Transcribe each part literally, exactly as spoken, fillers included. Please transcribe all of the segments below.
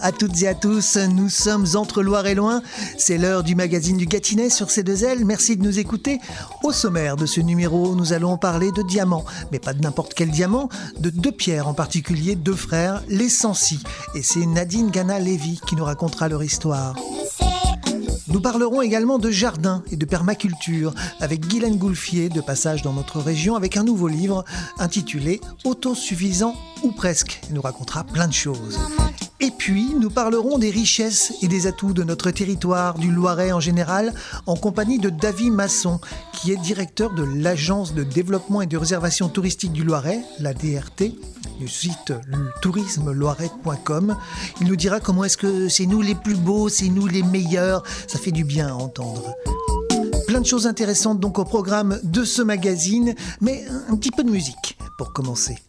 à toutes et à tous, nous sommes entre Loire et Loin. C'est l'heure du magazine du Gâtinais sur C deux L. Merci de nous écouter. Au sommaire de ce numéro, nous allons parler de diamants, mais pas de n'importe quel diamant, de deux pierres en particulier, deux frères, les Sancy. Et c'est Nadine Gana-Lévy qui nous racontera leur histoire. Nous parlerons également de jardin et de permaculture avec Guylaine Goulfier, de passage dans notre région, avec un nouveau livre intitulé « Autosuffisant ou presque ». Il nous racontera plein de choses. Et puis, nous parlerons des richesses et des atouts de notre territoire, du Loiret en général, en compagnie de David Masson, qui est directeur de l'Agence de développement et de réservation touristique du Loiret, la D R T, du site tourisme loiret point com. Il nous dira comment est-ce que c'est nous les plus beaux, c'est nous les meilleurs. Ça fait du bien à entendre. Plein de choses intéressantes donc au programme de ce magazine, mais un petit peu de musique pour commencer.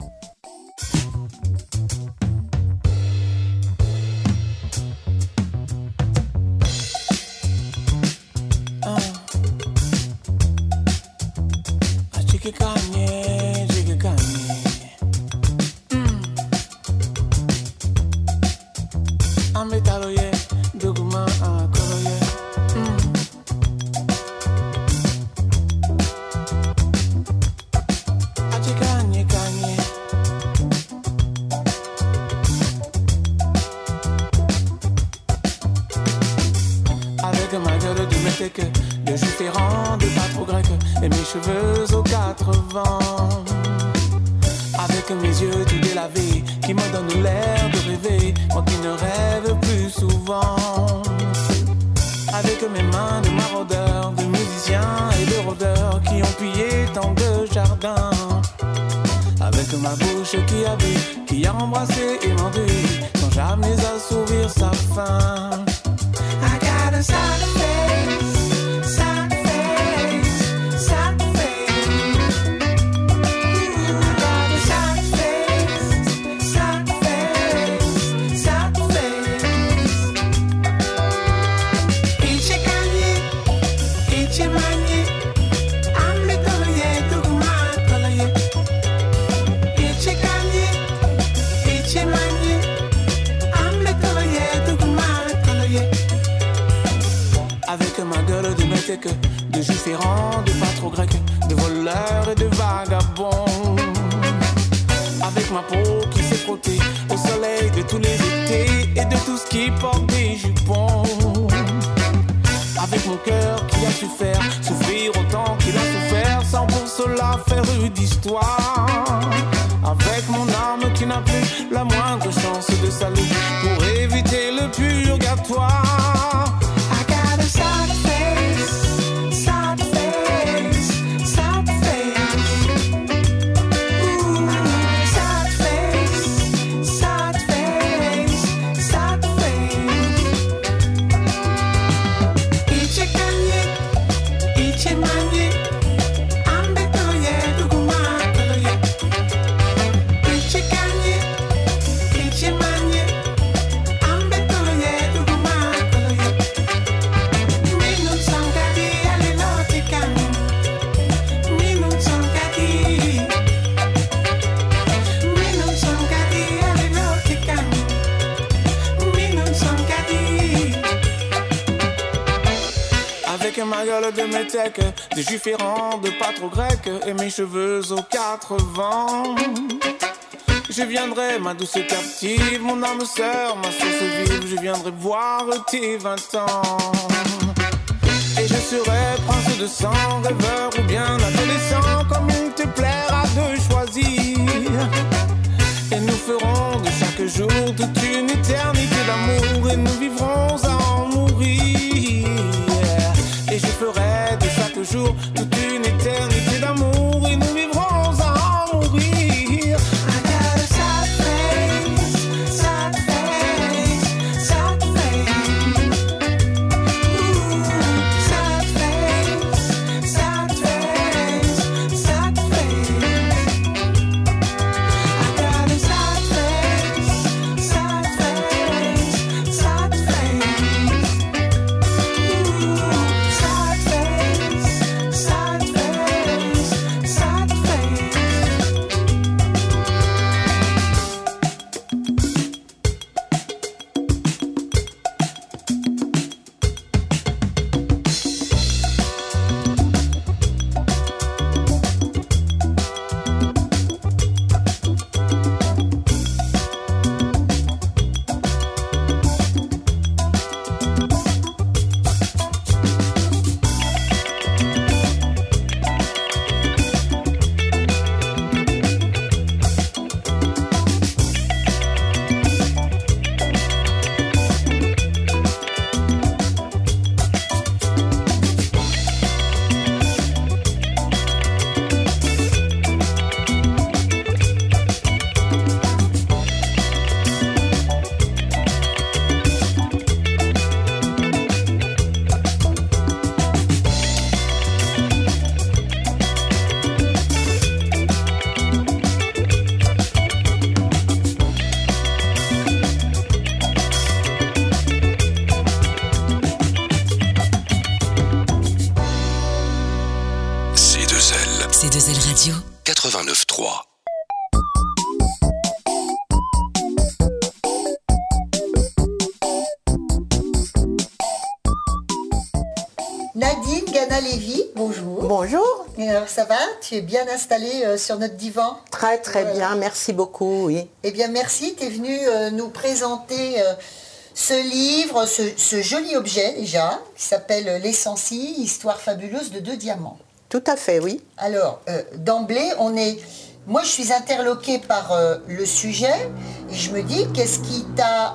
De jus ferrant, de pas trop grec, et mes cheveux aux quatre vents. Avec mes yeux tout délavés, qui me donnent l'air de rêver, moi qui ne rêve plus souvent. Avec mes mains de maraudeurs, de musiciens et de rôdeurs, qui ont pillé tant de jardins. Avec ma bouche qui a bu, qui a embrassé et mordu, sans jamais assouvir sa faim. I got a sad face, sad face, sad face. I got a sad face, sad face, sad face. Ichi kanye, ichi manye, ambe toloye, duguma toloye. Ichi kanye, ichi manye, ambe toloye, duguma toloye. Avec ma gueule de métèque, de jus ferrant, de pas trop grec, de voleurs et de vagabonds. Avec ma peau qui s'est frottée au soleil de tous les étés et de tout ce qui porte des jupons. Avec mon cœur qui a su faire souffrir autant qu'il a souffert, sans pour cela faire eu d'histoire. Avec mon âme qui n'a plus la moindre chance de salut pour éviter le purgatoire. Sad face, sad face, sad face. Ooh, sad face, sad face, sad face. Ichi kanye, ichi manye, ambe toloye, duguma toloye. Ichi kanye, ichi manye, ambe toloye, duguma toloye. Avec ma gueule de métèque, des jus ferrants, de pas trop grec, et mes cheveux aux quatre vents. Je viendrai, ma douce captive, mon âme sœur, ma source vive, je viendrai voir tes vingt ans. Et je serai prince de sang, rêveur ou bien adolescent, comme il te plaira de choisir. Et nous ferons de chaque jour toute une éternité d'amour, et nous vivrons à en mourir. Et je ferai de chaque jour toute une éternité d'amour, et nous vivrons à en mourir. I got a sad face, sad face, sad face. Ooh, sad face, sad face. L. C deux L Radio. quatre-vingt-neuf trois. Nadine Gana-Lévy, bonjour. Bonjour. Et alors, ça va? Tu es bien installée euh, sur notre divan? Très très Voilà. bien, merci beaucoup, oui. Eh bien, merci. Tu es venue euh, nous présenter euh, ce livre, ce, ce joli objet déjà, qui s'appelle Les Sancy, histoire fabuleuse de deux diamants. Tout à fait, oui. Alors, euh, d'emblée, on est... Moi, je suis interloquée par euh, le sujet et je me dis, qu'est-ce qui t'a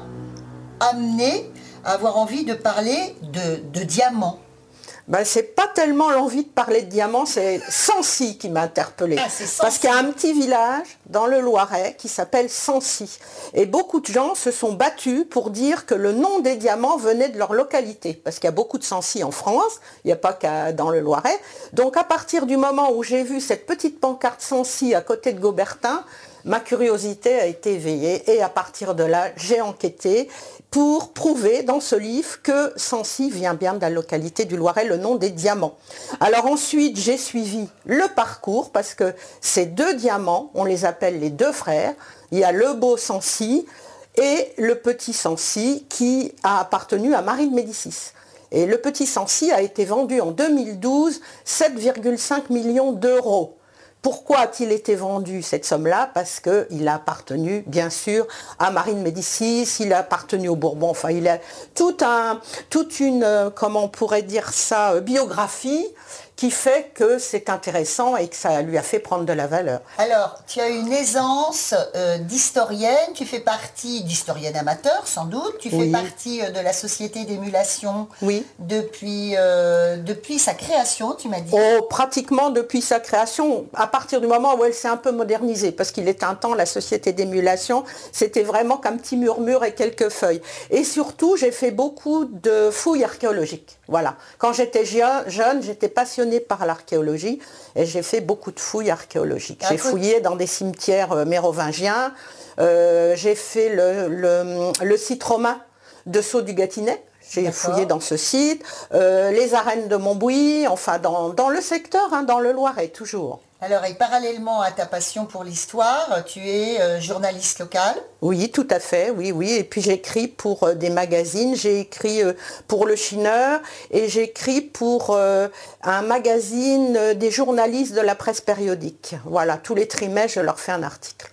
amené à avoir envie de parler de, de diamants? Ben, c'est pas tellement l'envie de parler de diamants, c'est Sancy qui m'a interpellée. Ah, c'est Sancy. Parce qu'il y a un petit village dans le Loiret qui s'appelle Sancy. Et beaucoup de gens se sont battus pour dire que le nom des diamants venait de leur localité. Parce qu'il y a beaucoup de Sancy en France, il n'y a pas qu'à dans le Loiret. Donc à partir du moment où j'ai vu cette petite pancarte Sancy à côté de Gobertin, ma curiosité a été éveillée et à partir de là, j'ai enquêté pour prouver dans ce livre que Sancy vient bien de la localité du Loiret, le nom des diamants. Alors ensuite, j'ai suivi le parcours parce que ces deux diamants, on les appelle les deux frères. Il y a le beau Sancy et le petit Sancy qui a appartenu à Marie de Médicis. Et le petit Sancy a été vendu en deux mille douze sept virgule cinq millions d'euros. Pourquoi a-t-il été vendu cette somme-là? Parce qu'il a appartenu, bien sûr, à Marie de Médicis, il a appartenu aux Bourbons, enfin, il a tout un, toute une, comment on pourrait dire ça, biographie qui fait que c'est intéressant et que ça lui a fait prendre de la valeur. Alors, tu as une aisance euh, d'historienne, tu fais partie d'historienne amateur sans doute, tu fais Oui. partie euh, de la société d'émulation Oui. depuis, euh, depuis sa création, tu m'as dit. Oh, pratiquement depuis sa création, à partir du moment où elle s'est un peu modernisée, parce qu'il était un temps, la société d'émulation, c'était vraiment qu'un petit murmure et quelques feuilles. Et surtout, j'ai fait beaucoup de fouilles archéologiques. Voilà. Quand j'étais jeune, j'étais passionnée par l'archéologie et j'ai fait beaucoup de fouilles archéologiques. J'ai fouillé dans des cimetières mérovingiens, euh, j'ai fait le, le, le site romain de Sceaux du Gâtinais. J'ai fouillé dans ce site, euh, les arènes de Montbouilly, enfin dans, dans le secteur, hein, dans le Loiret, toujours. Alors, et parallèlement à ta passion pour l'histoire, tu es euh, journaliste local. Oui, tout à fait, oui, oui. Et puis j'écris pour euh, des magazines, j'ai écrit euh, pour Le Chineur et j'écris pour euh, un magazine euh, des journalistes de la presse périodique. Voilà, tous les trimestres, je leur fais un article.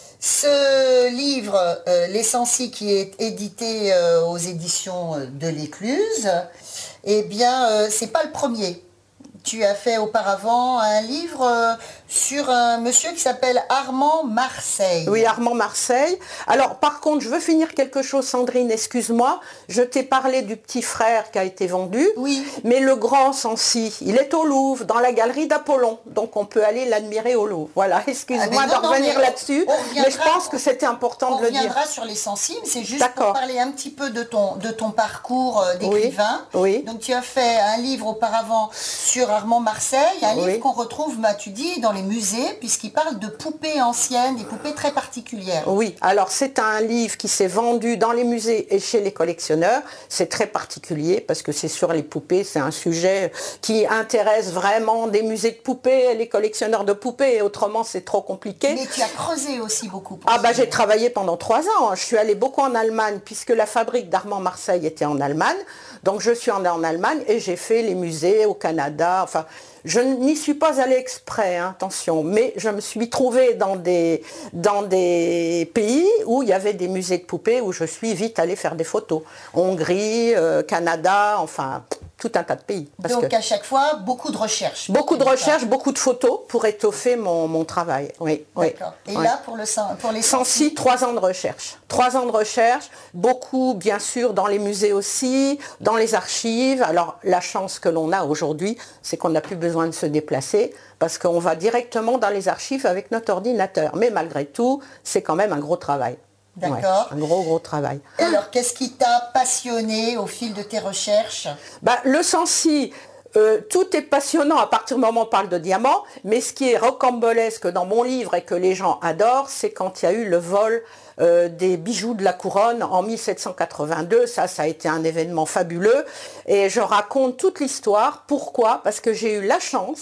Ce livre, euh, Les Sancy, qui est édité euh, aux éditions de l'Écluse, eh bien, euh, c'est pas le premier. Tu as fait auparavant un livre euh, sur un monsieur qui s'appelle Armand Marseille. Oui, Armand Marseille. Alors, par contre, je veux finir quelque chose, Sandrine, excuse-moi. Je t'ai parlé du petit frère qui a été vendu. Oui. Mais le grand Sancy, il est au Louvre, dans la galerie d'Apollon. Donc, on peut aller l'admirer au Louvre. Voilà, excuse-moi ah, non, de revenir non, là-dessus. Mais, mais je pense que c'était important de le dire. On reviendra sur les Sancy, mais c'est juste pour parler un petit peu de ton, de ton parcours euh, d'écrivain. Oui, oui. Donc, tu as fait un livre auparavant sur Armand Marseille, un livre oui. qu'on retrouve, bah, tu dis, dans les musées, puisqu'il parle de poupées anciennes, des poupées très particulières. Oui, alors c'est un livre qui s'est vendu dans les musées et chez les collectionneurs. C'est très particulier parce que c'est sur les poupées, c'est un sujet qui intéresse vraiment des musées de poupées, les collectionneurs de poupées, et autrement c'est trop compliqué. Mais tu as creusé aussi beaucoup. Pour ah bah j'ai travaillé pendant trois ans, je suis allée beaucoup en Allemagne puisque la fabrique d'Armand Marseille était en Allemagne. Donc je suis allée en Allemagne et j'ai fait les musées au Canada, enfin je n'y suis pas allée exprès, hein, attention, mais je me suis trouvée dans des, dans des pays où il y avait des musées de poupées où je suis vite allée faire des photos. Hongrie, euh, Canada, enfin tout un tas de pays. Parce Donc que à chaque fois, beaucoup de recherches. Beaucoup de recherches, ça. beaucoup de photos pour étoffer mon, mon travail. Oui, D'accord. Oui, Et oui. là, pour, le, pour les Sancy, trois ans de recherche. Trois ans de recherche, beaucoup bien sûr dans les musées aussi, dans les archives. Alors la chance que l'on a aujourd'hui, c'est qu'on n'a plus besoin de se déplacer parce qu'on va directement dans les archives avec notre ordinateur. Mais malgré tout, c'est quand même un gros travail. D'accord. Ouais, un gros, gros travail. Et alors, qu'est-ce qui t'a passionné au fil de tes recherches? bah, Le Sancy, euh, tout est passionnant à partir du moment où on parle de diamants, mais ce qui est rocambolesque dans mon livre et que les gens adorent, c'est quand il y a eu le vol euh, des bijoux de la couronne en mille sept cent quatre-vingt-deux. Ça, ça a été un événement fabuleux. Et je raconte toute l'histoire. Pourquoi? Parce que j'ai eu la chance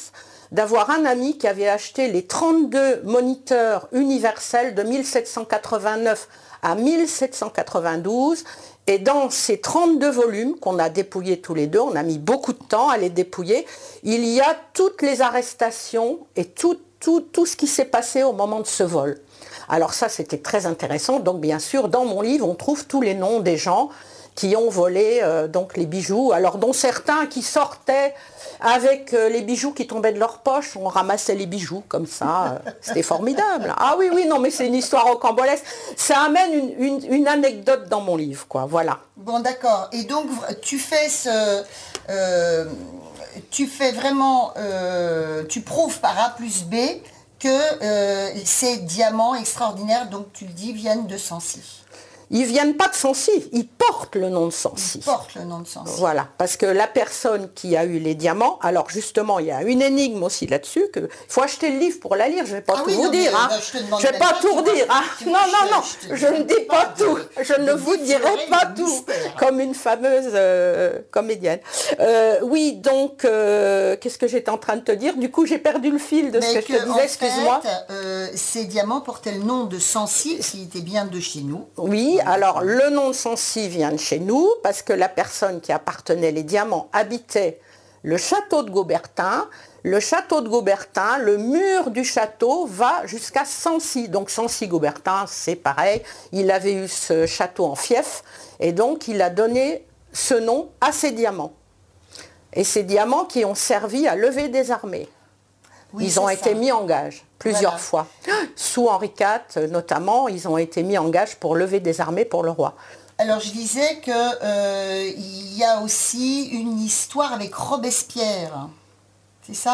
d'avoir un ami qui avait acheté les trente-deux moniteurs universels de mille sept cent quatre-vingt-neuf à mille sept cent quatre-vingt-douze. Et dans ces trente-deux volumes qu'on a dépouillés tous les deux, on a mis beaucoup de temps à les dépouiller, il y a toutes les arrestations et tout, tout, tout ce qui s'est passé au moment de ce vol. Alors ça, c'était très intéressant. Donc bien sûr, dans mon livre, on trouve tous les noms des gens qui ont volé euh, donc les bijoux, alors dont certains qui sortaient avec euh, les bijoux qui tombaient de leur poche, on ramassait les bijoux comme ça, euh, c'était formidable. Ah oui, oui, non, mais c'est une histoire rocambolesque. Ça amène une, une, une anecdote dans mon livre, quoi, voilà. Bon, d'accord. Et donc, tu fais ce... Euh, tu fais vraiment... Euh, tu prouves par A plus B que euh, ces diamants extraordinaires, donc tu le dis, viennent de Sancy. Ils viennent pas de Sancy, ils portent le nom de Sancy. Ils portent le nom de Sancy. Voilà, parce que la personne qui a eu les diamants, alors justement, il y a une énigme aussi là-dessus, que il faut acheter le livre pour la lire, je ne vais pas ah tout oui, vous non, dire. Mais, hein. bah, je ne vais pas tout dire. Hein. Non, non, non, je, je ne dis pas, pas tout. De, je ne vous dirai pas tout, mystère. Comme une fameuse euh, comédienne. Euh, oui, donc, euh, qu'est-ce que j'étais en train de te dire? Du coup, j'ai perdu le fil de mais ce que, que je te disais, excuse-moi. Euh, ces diamants portaient le nom de Sancy, qui était bien de chez nous. Oui, alors le nom de Sancy vient de chez nous parce que la personne qui appartenait les diamants habitait le château de Gaubertin. Le château de Gaubertin, le mur du château va jusqu'à Sancy. Donc Sancy-Gaubertin, c'est pareil. Il avait eu ce château en fief et donc il a donné ce nom à ces diamants. Et ces diamants qui ont servi à lever des armées. Oui, ils ont été ça. mis en gage plusieurs voilà. fois. Sous Henri quatre, notamment, ils ont été mis en gage pour lever des armées pour le roi. Alors, je disais qu'il euh, y a aussi une histoire avec Robespierre. C'est ça ?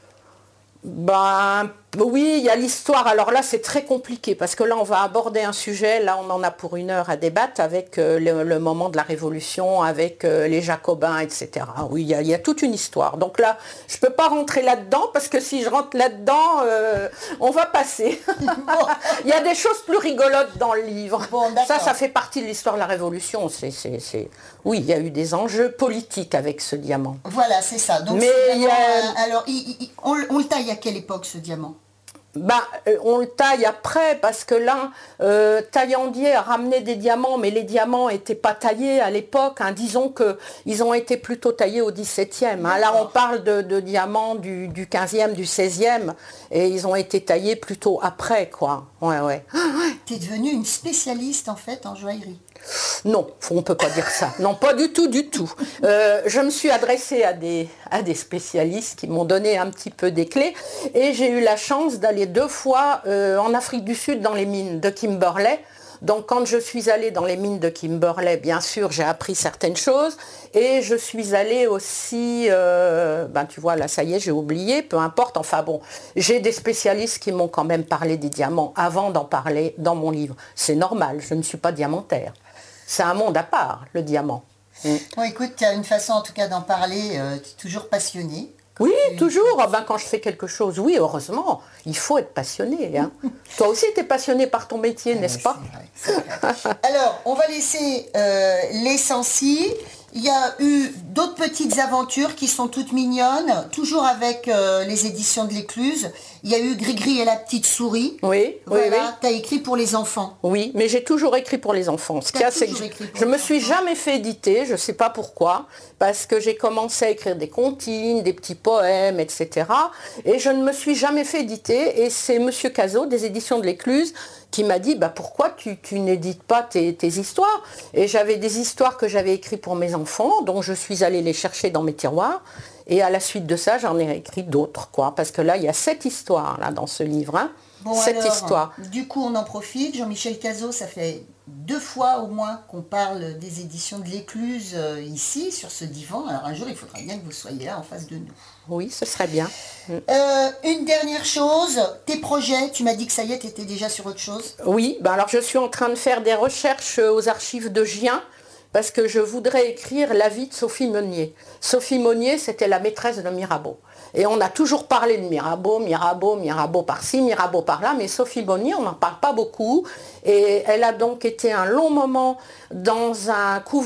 Ben, oui, il y a l'histoire. Alors là, c'est très compliqué parce que là, on va aborder un sujet. Là, on en a pour une heure à débattre avec euh, le, le moment de la Révolution, avec euh, les Jacobins, et cetera. Oui, il y, a, il y a toute une histoire. Donc là, je ne peux pas rentrer là-dedans parce que si je rentre là-dedans, euh, on va passer. Il y a des choses plus rigolotes dans le livre. Bon, ça, ça fait partie de l'histoire de la Révolution. C'est, c'est, c'est... Oui, il y a eu des enjeux politiques avec ce diamant. Voilà, c'est ça. Donc, Mais c'est il y a... un... Alors, il, il, on, on le taille à quelle époque, ce diamant ? Ben, on le taille après parce que là, euh, Taillandier a ramené des diamants, mais les diamants n'étaient pas taillés à l'époque. Hein. Disons qu'ils ont été plutôt taillés au dix-septième. Hein. Là, on parle de, de diamants du, du quinzième, du seizième, et ils ont été taillés plutôt après, quoi. Ouais, ouais. Tu es devenue une spécialiste, en fait, en joaillerie. Non, on ne peut pas dire ça. Non, pas du tout, du tout. Euh, je me suis adressée à des, à des spécialistes qui m'ont donné un petit peu des clés et j'ai eu la chance d'aller deux fois euh, en Afrique du Sud dans les mines de Kimberley. Donc quand je suis allée dans les mines de Kimberley, bien sûr, j'ai appris certaines choses et je suis allée aussi, euh, ben tu vois, là ça y est, j'ai oublié, peu importe, enfin bon, j'ai des spécialistes qui m'ont quand même parlé des diamants avant d'en parler dans mon livre. C'est normal, je ne suis pas diamantaire. C'est un monde à part, le diamant. Mm. Bon, écoute, tu as une façon en tout cas d'en parler, euh, tu es toujours passionnée. Oui, tu... toujours. Ah ben, quand je fais quelque chose, oui, heureusement, il faut être passionné. Hein. Toi aussi, tu es passionné par ton métier, n'est-ce pas ? C'est vrai, c'est vrai. Alors, on va laisser euh, les Sancy. Il y a eu d'autres petites aventures qui sont toutes mignonnes, toujours avec euh, les éditions de l'Écluse. Il y a eu Gris-Gris et la petite souris. Oui, voilà, oui, oui. Tu as écrit pour les enfants. Oui, mais j'ai toujours écrit pour les enfants. Ce qu'il y a, c'est que je ne me suis jamais fait éditer, je ne sais pas pourquoi, parce que j'ai commencé à écrire des comptines, des petits poèmes, et cetera. Et je ne me suis jamais fait éditer. Et c'est Monsieur Cazot, des éditions de l'Écluse, qui m'a dit bah, « Pourquoi tu, tu n'édites pas tes, tes histoires ?» Et j'avais des histoires que j'avais écrites pour mes enfants, donc je suis allée les chercher dans mes tiroirs. Et à la suite de ça, j'en ai écrit d'autres, quoi. Parce que là, il y a sept histoires là, dans ce livre. Hein. Bon, sept alors, histoires. Du coup, on en profite. Jean-Michel Cazot, ça fait deux fois au moins qu'on parle des éditions de l'Écluse euh, ici, sur ce divan. Alors un jour, il faudra bien que vous soyez là en face de nous. Oui, ce serait bien. Euh, une dernière chose, tes projets, tu m'as dit que ça y est, tu étais déjà sur autre chose. Oui, ben alors je suis en train de faire des recherches aux archives de Gien, parce que je voudrais écrire la vie de Sophie Monnier. Sophie Monnier, c'était la maîtresse de Mirabeau. Et on a toujours parlé de Mirabeau, Mirabeau, Mirabeau par-ci, Mirabeau par-là, mais Sophie Monnier, on n'en parle pas beaucoup. Et elle a donc été un long moment dans un couvent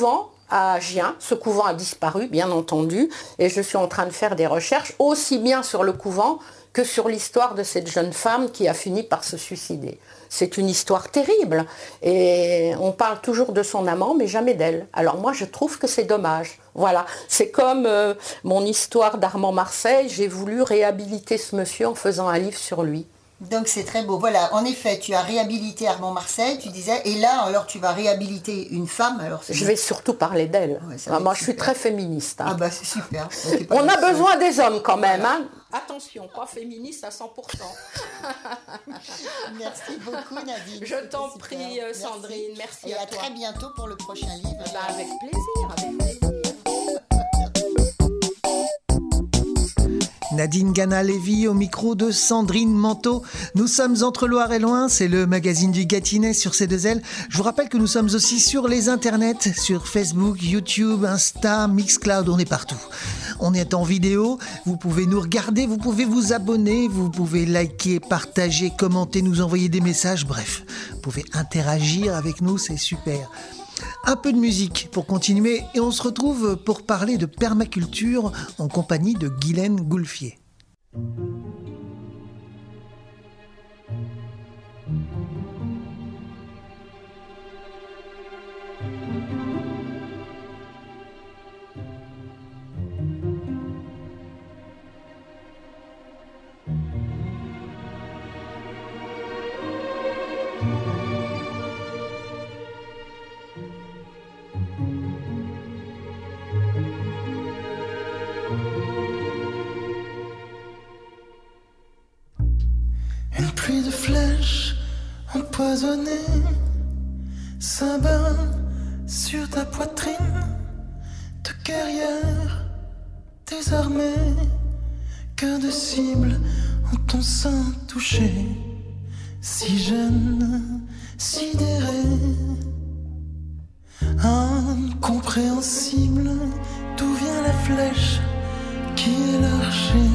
à Gien. Ce couvent a disparu, bien entendu, et je suis en train de faire des recherches aussi bien sur le couvent que sur l'histoire de cette jeune femme qui a fini par se suicider. C'est une histoire terrible, et on parle toujours de son amant, mais jamais d'elle. Alors moi, je trouve que c'est dommage. Voilà, c'est comme euh, mon histoire d'Armand Marseille, j'ai voulu réhabiliter ce monsieur en faisant un livre sur lui. Donc c'est très beau. Voilà, en effet, tu as réhabilité Armand Marseille, tu disais, et là, alors tu vas réhabiliter une femme. Alors je vais surtout parler d'elle. Ouais, ah, moi, je suis très féministe. Hein. Ah bah c'est super. On a seule. besoin des hommes quand même. Hein. Attention, pas féministe à cent pour cent. Merci beaucoup Nadine. Je t'en prie euh, Sandrine, merci, merci et à, à toi. très bientôt pour le prochain livre. Bah, avec plaisir, avec plaisir. Nadine Gana-Lévy au micro de Sandrine Manteau. Nous sommes entre Loire et Loin, c'est le magazine du Gâtinais sur C deux L. Je vous rappelle que nous sommes aussi sur les internets, sur Facebook, YouTube, Insta, Mixcloud, on est partout. On est en vidéo, vous pouvez nous regarder, vous pouvez vous abonner, vous pouvez liker, partager, commenter, nous envoyer des messages, bref, vous pouvez interagir avec nous, c'est super. Un peu de musique pour continuer et on se retrouve pour parler de permaculture en compagnie de Guylaine Goulfier. Une pluie de flèches empoisonnées s'abat sur ta poitrine de guerrière désarmée. Que de cibles en ton sein touché, si jeune, sidéré, incompréhensible, d'où vient la flèche qui est l'archer.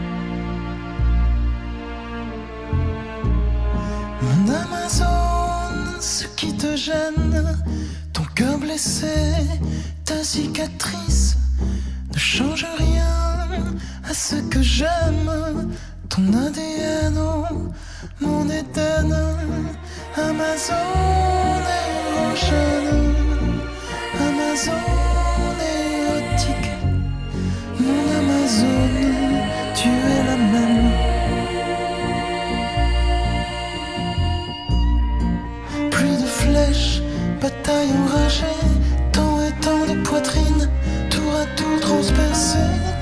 Mon Amazone, ce qui te gêne, ton cœur blessé, ta cicatrice, ne change rien à ce que j'aime. Ton A D N, oh, mon Éden, Amazone érogène, Amazone érotique, mon Amazone, tu es la même. Bataille enragée, tant et tant de poitrine, tour à tour transpercée.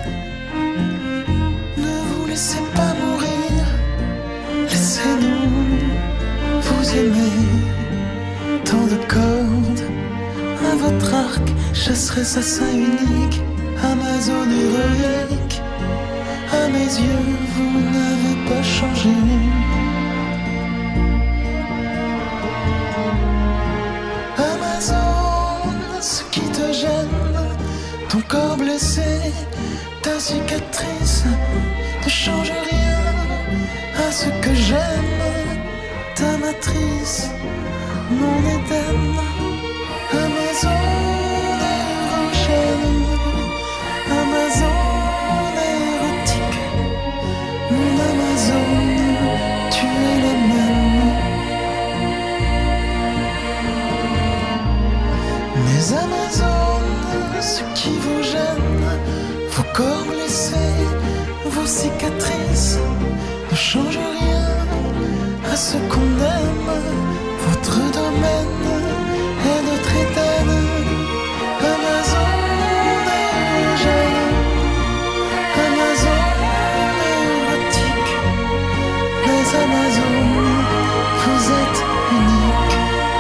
Ne vous laissez pas mourir, laissez-nous vous aimer. Tant de cordes à votre arc, chasserait sa sein unique, Amazone héroïque. À mes yeux, vous n'avez pas changé. Ce qui te gêne, ton corps blessé, ta cicatrice, ne change rien à ce que j'aime. Ta matrice, mon Éden, Amazone érogène, Amazone érotique, mon Amazone, tu es la même. Les Amazones, ce qui vous gêne, vos corps blessés, vos cicatrices, ne changent rien à ce qu'on aime. Votre domaine est notre Éden. Amazone érogène, Amazone érotique. Les Amazones, vous êtes uniques.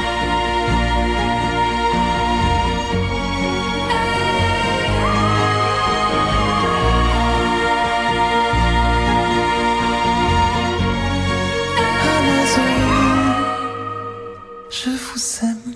Je vous aime.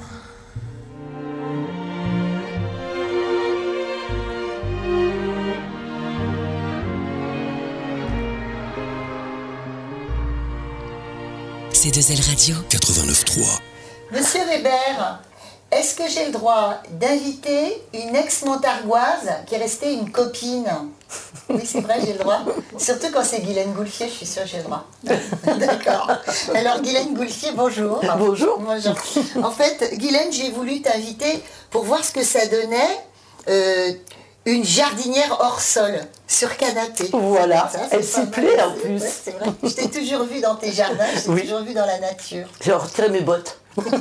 C deux L Radio quatre-vingt-neuf trois. Monsieur Weber, Est-ce que j'ai le droit d'inviter une ex-montargoise qui est restée une copine? Oui, c'est vrai, j'ai le droit. Surtout quand c'est Guylaine Goulfier, je suis sûre que j'ai le droit. D'accord. Alors, Guylaine Goulfier, bonjour. Bonjour. Bonjour. En fait, Guylaine, j'ai voulu t'inviter pour voir ce que ça donnait euh, une jardinière hors sol, sur canapé. Voilà, ça, elle s'y plaît en aussi. plus. Ouais, c'est vrai. Je t'ai toujours vu dans tes jardins, je t'ai Oui. toujours vu dans la nature. J'ai retiré mes bottes.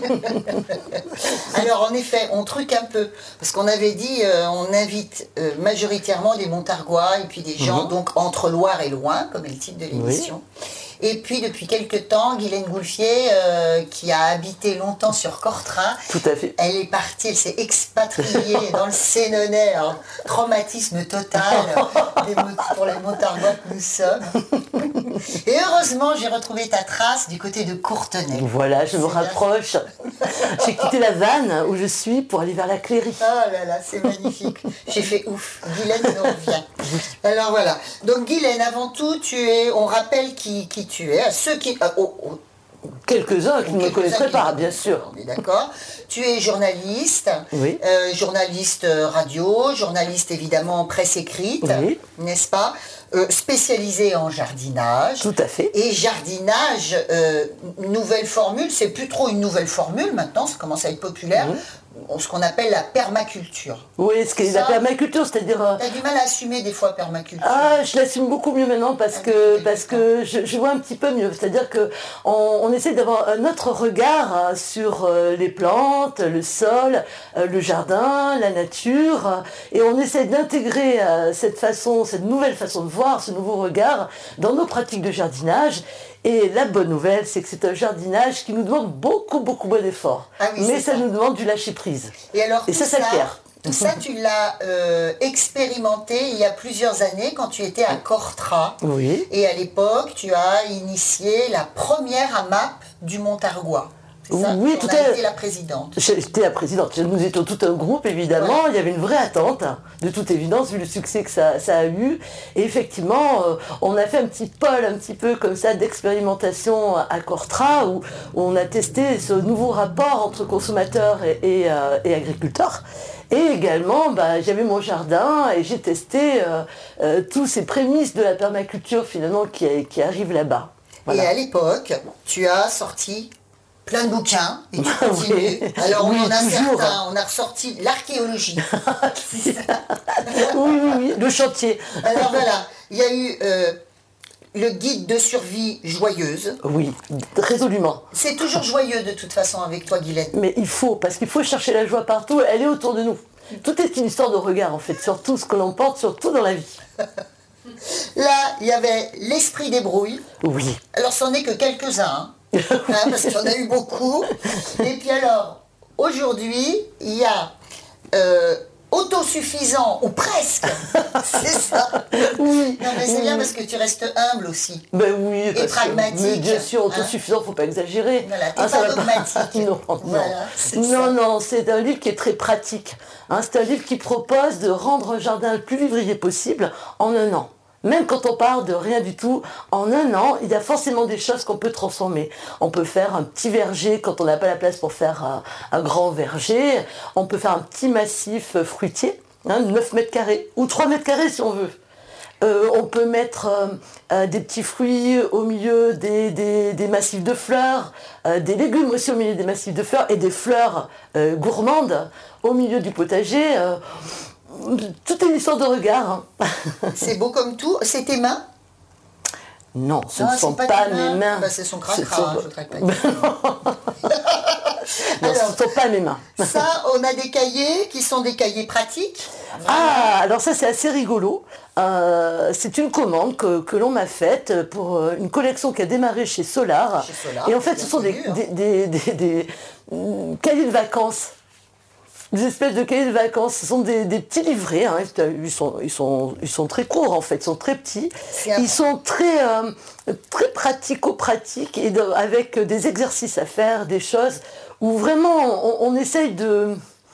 Alors en effet, on truque un peu, parce qu'on avait dit, euh, on invite euh, majoritairement des Montargois et puis des gens Mhm. donc entre Loire et Loing, comme est le titre de l'émission. Et puis depuis quelque temps, Guylaine Goulfier, euh, qui a habité longtemps sur Cortrin, Tout à fait. elle est partie, elle s'est expatriée dans le Sénonais, alors, traumatisme total des mot- pour les Montargois que nous sommes. Et heureusement, j'ai retrouvé ta trace du côté de Courtenay. Voilà, je me C'est bien. rapproche. J'ai quitté la vanne où je suis pour aller vers la Cléry. Oh là là, c'est magnifique. J'ai fait ouf. Guylaine nous revient. Alors voilà. Donc Guylaine, avant tout, tu es, on rappelle qui, qui tu es. À ceux qui... euh, oh, oh, Quelques-uns qui ne me quelques-uns connaîtraient qui pas, ne- bien sûr. On est d'accord. Tu es journaliste, Oui. euh, journaliste euh, radio, journaliste évidemment presse écrite, Oui. n'est-ce pas? Euh, spécialisé en jardinage. Tout à fait. Et jardinage, euh, nouvelle formule, c'est plus trop une nouvelle formule maintenant, ça commence à être populaire, ce qu'on appelle la permaculture. Oui, ce qu'est la Ça- permaculture, c'est-à-dire... euh, T'as du mal à assumer des fois permaculture. Ah, je l'assume beaucoup mieux maintenant parce Ah, que, oui, parce que je, je vois un petit peu mieux. C'est-à-dire qu'on on essaie d'avoir un autre regard hein, sur euh, les plantes, le sol, euh, le jardin, la nature. euh, et on essaie d'intégrer euh, cette façon, cette nouvelle façon de voir, ce nouveau regard dans nos pratiques de jardinage. Et la bonne nouvelle, c'est que c'est un jardinage qui nous demande beaucoup, beaucoup moins d'efforts. Ah oui, Mais c'est ça, ça. nous demande du lâcher-prise. Et alors Et tout ça, ça ça, acquiert. tout ça, tu l'as euh, expérimenté il y a plusieurs années quand tu étais à Cortra. Oui. Et à l'époque, tu as initié la première AMAP du Montargois. C'est ça? Oui, Tu tout en as à- été la présidente. J'étais la présidente. Nous étions tout un groupe, évidemment. Il y avait une vraie attente, de toute évidence, vu le succès que ça, ça a eu. Et effectivement, euh, on a fait un petit pôle, un petit peu comme ça, d'expérimentation à Cortra, où, où on a testé ce nouveau rapport entre consommateurs et, et, euh, et agriculteurs. Et également, bah, j'avais mon jardin et j'ai testé euh, euh, tous ces prémices de la permaculture, finalement, qui, qui arrivent là-bas. Voilà. Et à l'époque, tu as sorti plein de bouquins et tu Oui. continues. Alors on Oui, en a toujours. certains, on a ressorti l'archéologie. Oui, oui, oui, le chantier. Alors voilà, il y a eu euh, le guide de survie joyeuse. Oui, résolument. C'est toujours joyeux de toute façon avec toi, Guylaine. Mais il faut, parce qu'il faut chercher la joie partout, elle est autour de nous. Tout est une histoire de regard, en fait, sur tout ce que l'on porte, surtout dans la vie. Là, il y avait l'esprit des brouilles. Oui. Alors, c'en est que quelques-uns, hein. Hein, parce qu'il y en a eu beaucoup. Et puis alors, aujourd'hui, il y a euh, autosuffisant, ou presque, c'est ça. Oui. Non, mais c'est bien parce que tu restes humble aussi. Ben oui, parce que- pragmatique, mais bien sûr, hein. autosuffisant, faut pas exagérer. Voilà, t'es Hein, pas ça va dogmatique. non, non. Voilà, c'est non, ça. non, c'est un livre qui est très pratique. Hein, c'est un livre qui propose de rendre un jardin le plus vivrier possible en un an. Même quand on part de rien du tout, en un an, il y a forcément des choses qu'on peut transformer. On peut faire un petit verger quand on n'a pas la place pour faire un, un grand verger. On peut faire un petit massif fruitier, hein, neuf mètres carrés, ou trois mètres carrés si on veut. Euh, on peut mettre euh, euh, des petits fruits au milieu des, des- des massifs de fleurs, euh, des légumes aussi au milieu des massifs de fleurs et des fleurs euh, gourmandes au milieu du potager. euh, tout est une histoire de regard. hein. C'est beau comme tout. C'est tes mains? Non, ce Non, ne c'est sont pas pas, tes mes mains. mains. Bah, c'est son cracra, Ce sont- hein, je voudrais pas dire. Non, Alors, ce ne sont pas mes mains. Ça, on a des cahiers qui sont des cahiers pratiques. Ah, alors ça c'est assez rigolo. Euh, c'est une commande que, que l'on m'a faite pour euh, une collection qui a démarré chez Solar. Chez Solar, Et en fait, bien ce sont des, connu, hein. des, des- des- des, hum, cahiers de vacances. Des espèces de cahiers de vacances. Ce sont des, des petits livrets. hein. Ils, sont, ils, sont, ils sont très courts en fait, ils sont très petits. C'est un- Ils sont très, euh, très pratico-pratiques et de- avec des exercices à faire, des choses où vraiment on, on essaye de...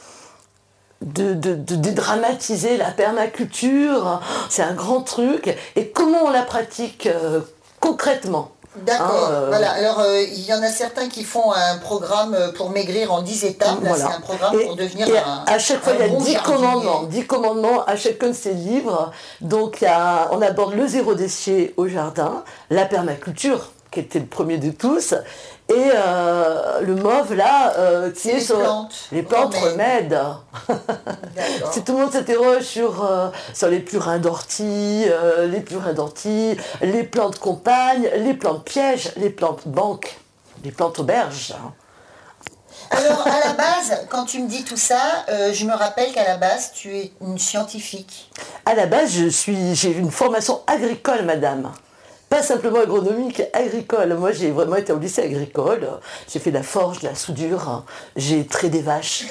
De, de, de dédramatiser la permaculture, c'est un grand truc. Et comment on la pratique euh, concrètement? D'accord, hein, euh, voilà. Alors, euh, il y en a certains qui font un programme pour maigrir en dix étapes. Là, voilà. c'est un programme Et, pour devenir et un à chaque fois, un il y a bon dix jardinier. commandements. dix commandements à chacun de ces livres. Donc, il y a, on aborde le zéro déchet au jardin, la permaculture, qui était le premier de tous, et euh, le mauve, là, euh, qui C'est est les sur plantes. les plantes Remèdes. remèdes. D'accord. Si tout le monde s'interroge sur, euh, sur les purins d'ortie, euh, les purins d'ortie, les plantes compagnes, les plantes pièges, les plantes banques, les plantes auberges. Alors, à la base, quand tu me dis tout ça, euh, je me rappelle qu'à la base, tu es une scientifique. À la base, je suis, j'ai une formation agricole, madame. Pas simplement agronomique, agricole. Moi, j'ai vraiment été au lycée agricole. J'ai fait de la forge, de la soudure. J'ai traité des vaches.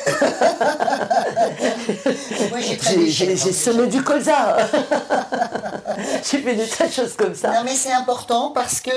Moi, j'ai très J'ai, des j'ai, chèvres, j'ai hein, semé du colza. J'ai fait des tas de choses comme ça. Non, mais c'est important parce que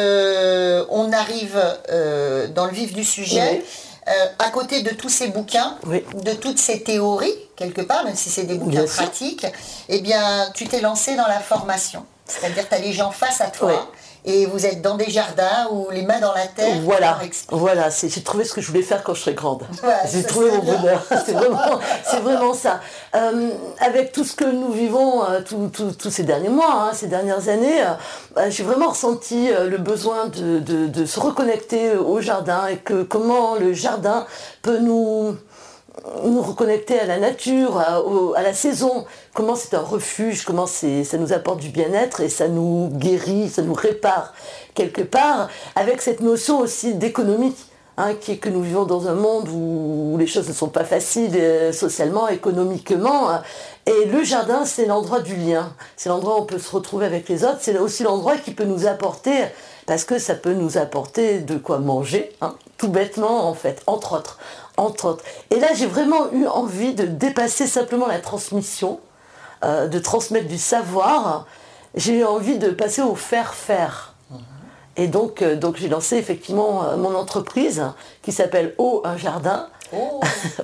euh, on arrive euh, dans le vif du sujet. Oui. Euh, à côté de tous ces bouquins, Oui. de toutes ces théories, quelque part, même si c'est des bouquins Bien sûr. pratiques, eh bien, tu t'es lancé dans la formation. C'est-à-dire que tu as les gens face à toi Oui. et vous êtes dans des jardins ou les mains dans la terre. Voilà, pour expliquer. voilà, c'est, j'ai trouvé ce que je voulais faire quand je serai grande. Ouais, j'ai ça, trouvé c'est mon bien. bonheur. C'est vraiment, c'est vraiment ça. Euh, avec tout ce que nous vivons euh, tous tout, tout ces derniers mois, hein, ces dernières années, euh, j'ai vraiment ressenti euh, le besoin de, de, de se reconnecter au jardin et que comment le jardin peut nous nous reconnecter à la nature, à, au- à la saison, comment c'est un refuge, comment c'est, ça nous apporte du bien-être et ça nous guérit, ça nous répare quelque part, avec cette notion aussi d'économie, hein, qui est que nous vivons dans un monde où les choses ne sont pas faciles euh, socialement, économiquement, hein. Et le jardin, c'est l'endroit du lien, c'est l'endroit où on peut se retrouver avec les autres, c'est aussi l'endroit qui peut nous apporter, parce que ça peut nous apporter de quoi manger, hein, tout bêtement en fait, entre autres. Entre autres. Et là, j'ai vraiment eu envie de dépasser simplement la transmission, euh, de transmettre du savoir. J'ai eu envie de passer au faire-faire. Et donc, euh, donc j'ai lancé effectivement euh, mon entreprise qui s'appelle Oh un jardin. Oh,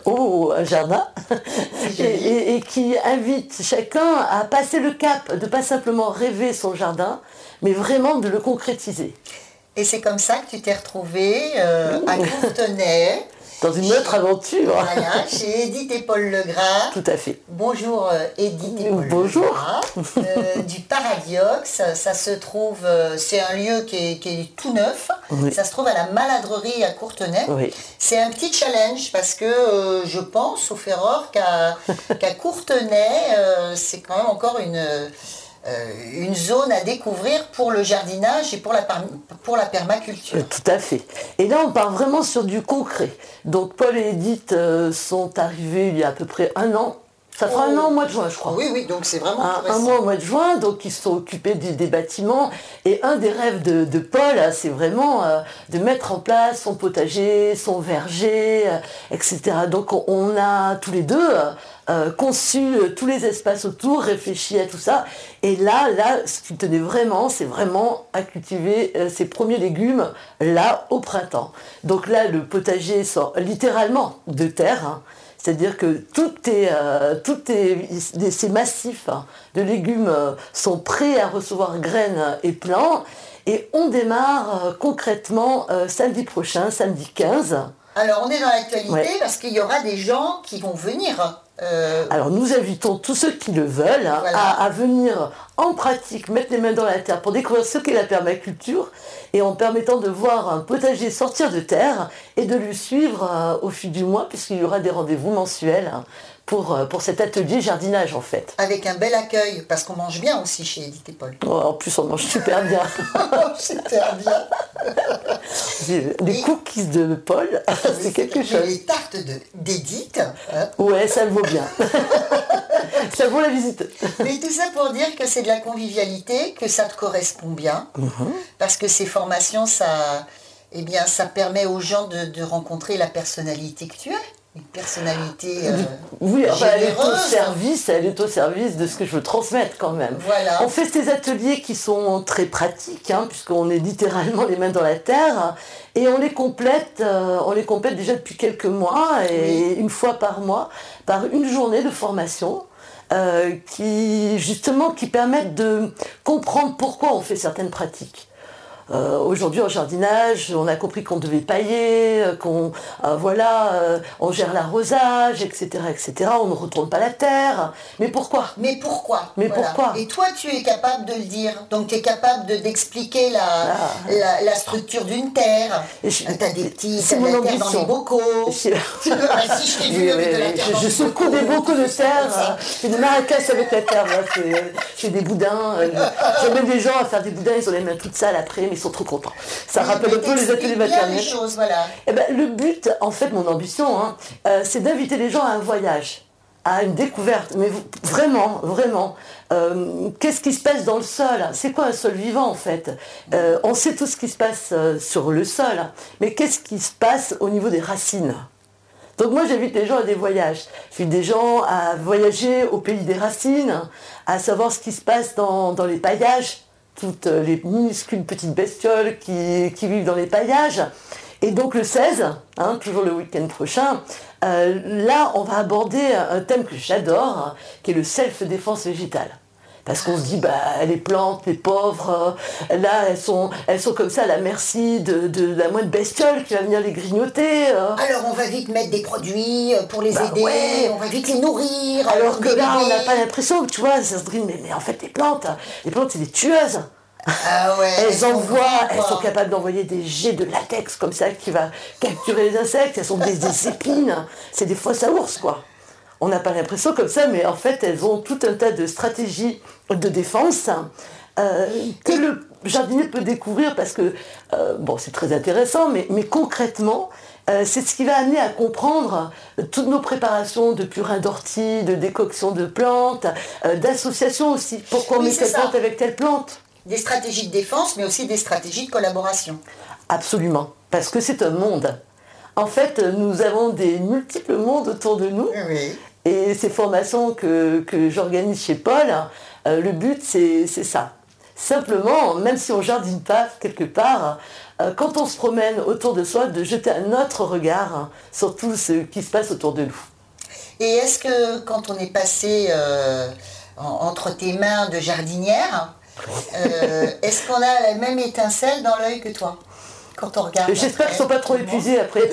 Oh un jardin. Et, et- et qui invite chacun à passer le cap, de pas simplement rêver son jardin, mais vraiment de le concrétiser. et c'est comme ça que tu t'es retrouvée euh, à Courtenay, Dans une autre aventure. voilà, chez Edith et Paul Legras. Tout à fait. Bonjour euh, Edith et Paul Bonjour. Legras, euh, du Paradiox. Ça, ça se trouve, euh, c'est un lieu qui est, qui est tout neuf. Oui. Ça se trouve à la Maladrerie à Courtenay. Oui. C'est un petit challenge parce que euh, je pense, sauf erreur, qu'à qu'à Courtenay, euh, c'est quand même encore une, euh, une zone à découvrir pour le jardinage et pour la, par- pour la permaculture. Euh, Tout à fait. Et là, on part vraiment sur du concret. Donc, Paul et Edith euh, sont arrivés il y a à peu près un an. Ça fera Oh. un an au mois de juin, je crois. Oui, oui, donc c'est vraiment Un, tout un récent. mois au mois de juin, donc ils se sont occupés des, des bâtiments. Et un des rêves de, de Paul, euh, c'est vraiment euh, de mettre en place son potager, son verger, euh, et cetera. Donc on, on a tous les deux euh, euh, conçu euh, tous les espaces autour, réfléchi à tout ça. Et là, là, ce qui tenait vraiment, c'est vraiment à cultiver euh, ses premiers légumes là au printemps. Donc là, le potager sort littéralement de terre, hein. C'est-à-dire que tout est, euh, tout est, ces massifs hein, de légumes euh, sont prêts à recevoir graines et plants. Et on démarre euh, concrètement euh, samedi prochain, samedi quinze. Alors on est dans l'actualité Ouais. parce qu'il y aura des gens qui vont venir. euh, Alors nous invitons tous ceux qui le veulent hein, Voilà. à, à venir en pratique, mettre les mains dans la terre pour découvrir ce qu'est la permaculture et en permettant de voir un potager sortir de terre et de le suivre euh, au fil du mois puisqu'il y aura des rendez-vous mensuels hein, pour, euh, pour cet atelier jardinage en fait. avec un bel accueil, parce qu'on mange bien aussi chez Edith et Paul. Oh, en plus on mange super bien. Super bien. Les cookies de Paul, c'est quelque Mais chose. les tartes de- d'Edith, hein. Ouais, ça le vaut bien. Ça vaut la visite. Mais tout ça pour dire que c'est de la convivialité, que ça te correspond bien, parce que ces formations, ça, eh bien, ça permet aux gens de, de rencontrer la personnalité que tu es. Une personnalité euh, Oui, enfin, elle est au généreuse. service, elle est au service de ce que je veux transmettre quand même. Voilà. On fait ces ateliers qui sont très pratiques, hein, puisqu'on est littéralement les mains dans la terre, et on les complète, euh, on les complète déjà depuis quelques mois, et une fois par mois, par une journée de formation. Euh, qui justement qui permettent de comprendre pourquoi on fait certaines pratiques. Euh, aujourd'hui en jardinage, on a compris qu'on devait pailler, qu'on euh, voilà, euh, on gère l'arrosage, et cetera, et cetera. On ne retourne pas la terre. Mais pourquoi ? Mais pourquoi ? Mais Voilà. pourquoi ? Et toi, tu es capable de le dire. Donc, tu es capable de, d'expliquer la, Ah. la, la structure d'une terre. Et je- Tu as des petits, c'est t'as de mon la terre dans ambition. les bocaux. Je- Ah, si je t'ai vu Oui, avec oui, de la oui. terre Je, dans je les secoue bocaux, des bocaux de c'est comme terre, ça. euh, je fais des maracas avec la terre, moi, je fais- je fais des boudins. euh, J'amène des gens à faire des boudins, ils ont les mains toutes sales après, mais ils sont trop contents. Ça Oui, rappelle mais un peu les t'expliques ateliers bien maternels. les choses, voilà. Eh ben, le but, en fait, mon ambition, hein, euh, c'est d'inviter les gens à un voyage, à une découverte. Mais v- vraiment, vraiment, euh, qu'est-ce qui se passe dans le sol ? C'est quoi un sol vivant, en fait ? Euh, On sait tout ce qui se passe euh, sur le sol, mais qu'est-ce qui se passe au niveau des racines ? Donc moi, j'invite les gens à des voyages. J'invite des gens à voyager au pays des racines, à savoir ce qui se passe dans, dans les paillages, toutes les minuscules petites bestioles qui, qui vivent dans les paillages. Et donc le seize, hein, toujours le week-end prochain, euh, là, on va aborder un thème que j'adore, qui est le self-défense végétale. Parce qu'on se dit, bah, les plantes, les pauvres, euh, là, elles sont, elles sont comme ça à la merci de, de la moindre bestiole qui va venir les grignoter. euh. Alors, on va vite mettre des produits euh, pour les Bah aider, ouais. on va vite les nourrir. Alors que des là, on bébés. n'a pas l'impression que, tu vois, ça se dit, mais, mais en fait, les plantes, les plantes, c'est des tueuses. Ah ouais, Elles sont envoient, grandes, elles quoi. sont capables d'envoyer des jets de latex comme ça qui va capturer les insectes. Elles sont des, des épines, c'est des fosses à ours, quoi. On n'a pas l'impression comme ça, mais en fait, elles ont tout un tas de stratégies de défense euh, que le jardinier peut découvrir parce que, euh, bon, c'est très intéressant, mais, mais concrètement, euh, c'est ce qui va amener à comprendre toutes nos préparations de purin d'ortie, de décoction de plantes, euh, d'associations aussi. Pourquoi on Oui, met c'est telle ça. plante avec telle plante ? Des stratégies de défense, mais aussi des stratégies de collaboration. Absolument, parce que c'est un monde. En fait, nous avons des multiples mondes autour de nous. Oui. Et ces formations que, que j'organise chez Paul, euh, le but, c'est, c'est ça. Simplement, même si on ne jardine pas quelque part, euh, quand on se promène autour de soi, de jeter un autre regard sur tout ce qui se passe autour de nous. Et est-ce que quand on est passé euh, en- entre tes mains de jardinière, euh, est-ce qu'on a la même étincelle dans l'œil que toi quand on regarde? J'espère qu'ils ne sont pas trop épuisés après.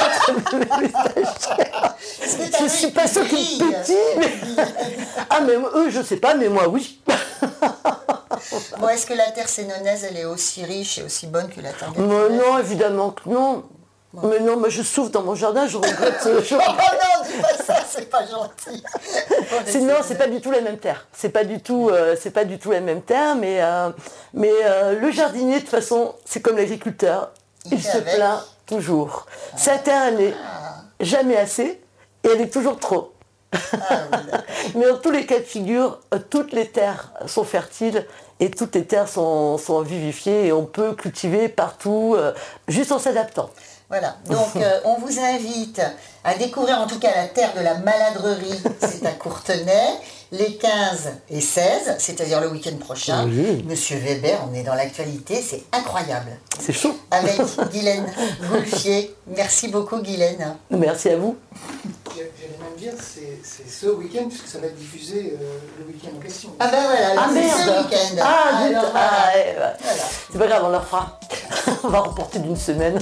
Est-ce que t'as Je vu suis pas sûre qu'ils brille sont petits, mais... Ah, mais eux, je sais pas, mais moi, oui. Bon, est-ce que la terre sénonaise, elle est aussi riche et aussi bonne que la terre Mais gatineuse? non, évidemment que non. Mais non, moi je souffre dans mon jardin, je regrette. Je... Oh non, dis pas ça, c'est pas gentil. C'est, non, c'est pas du tout la même terre. C'est pas du tout, euh, c'est pas du tout la même terre, mais, euh, mais euh, le jardinier, de toute façon, c'est comme l'agriculteur. Il Il, fait se avec. plaint toujours. Sa terre, elle n'est jamais assez et elle est toujours trop. Mais dans tous les cas de figure, euh, toutes les terres sont fertiles et toutes les terres sont, sont vivifiées et on peut cultiver partout, euh, juste en s'adaptant. Voilà, donc euh, on vous invite à découvrir en tout cas la terre de la maladrerie, c'est à Courtenay, les quinze et seize, c'est-à-dire le week-end prochain. Oui. Monsieur Weber, on est dans l'actualité, c'est incroyable. C'est chaud. Avec Guylaine Goulfier. Merci beaucoup Guylaine. Merci à vous. J'allais même dire, c'est, c'est ce week-end, puisque ça va être diffusé euh, le week-end en question. Ah ben voilà, alors Ah c'est merde. ce week-end. Ah, zut. Alors, Ah, voilà. ouais, ouais. Voilà. C'est pas grave, on leur fera. On va reporter d'une semaine.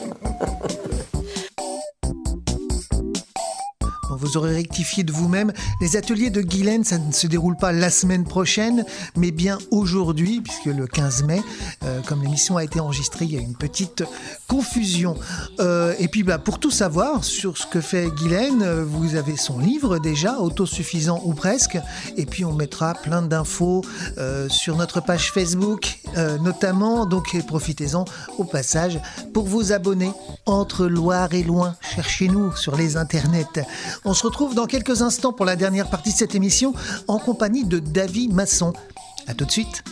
Bon, vous aurez rectifié de vous-même. Les ateliers de Guylaine, ça ne se déroule pas la semaine prochaine, mais bien aujourd'hui, puisque le quinze mai, euh, comme l'émission a été enregistrée, il y a une petite confusion. Euh, et puis, bah, pour tout savoir sur ce que fait Guylaine, euh, vous avez son livre déjà, autosuffisant ou presque. Et puis, on mettra plein d'infos euh, sur notre page Facebook, euh, notamment. Donc, profitez-en au passage pour vous abonner. Entre Loire et Loin, cherchez-nous sur les internets. On se retrouve dans quelques instants pour la dernière partie de cette émission en compagnie de David Masson. A tout de suite.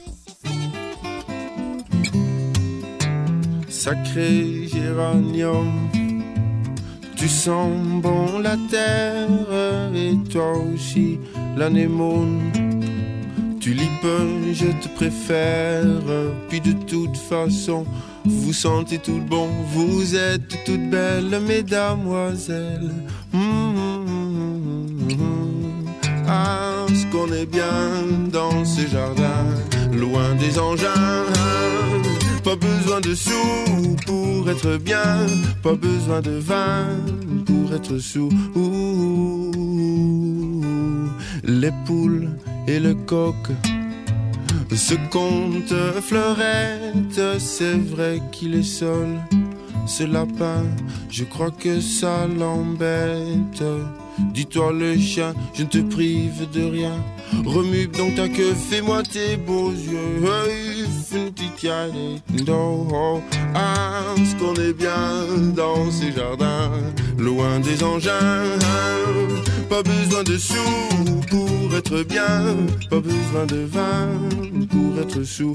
Sacré géranium, tu sens bon la terre et toi aussi l'anémone. Tulipe, je te préfère, puis de toute façon, vous sentez tout bon, vous êtes toutes belles, mesdamoiselles. Mmh, mmh, mmh. Ah, ce qu'on est bien dans ce jardin, loin des engins. Pas besoin de sous pour être bien, pas besoin de vin pour être sous. Les poules et le coq se comptent fleurettes, c'est vrai qu'il est seul. Ce lapin, je crois que ça l'embête. Dis-toi le chien, je ne te prive de rien. Remue donc ta queue, fais-moi tes beaux yeux. Ah, ce qu'on est bien dans ces jardins, loin des engins. Pas besoin de sous pour être bien, pas besoin de vin pour être sous.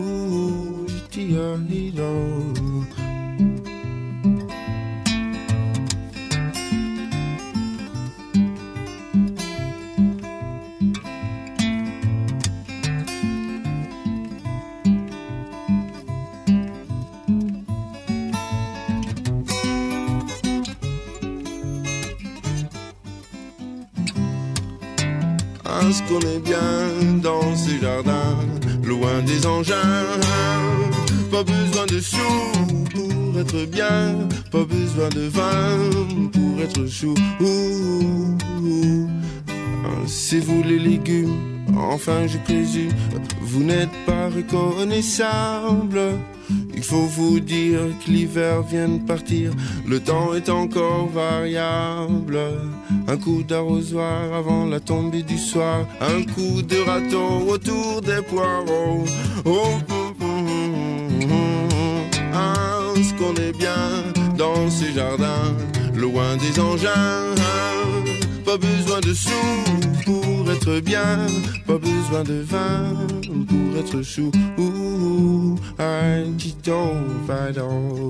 Ce qu'on est bien dans ces jardins, loin des engins. Pas besoin de sous pour être bien, pas besoin de vin pour être chou. C'est vous les légumes, enfin je présume, vous n'êtes pas reconnaissables. Il faut vous dire que l'hiver vient de partir, le temps est encore variable. Un coup d'arrosoir avant la tombée du soir, un coup de râteau autour des poireaux. Oh, oh, oh, oh, oh. Ah, ce qu'on est bien dans ces jardins, loin des engins. Pas besoin de sous pour être bien, pas besoin de vin pour être chou. I don't fight all.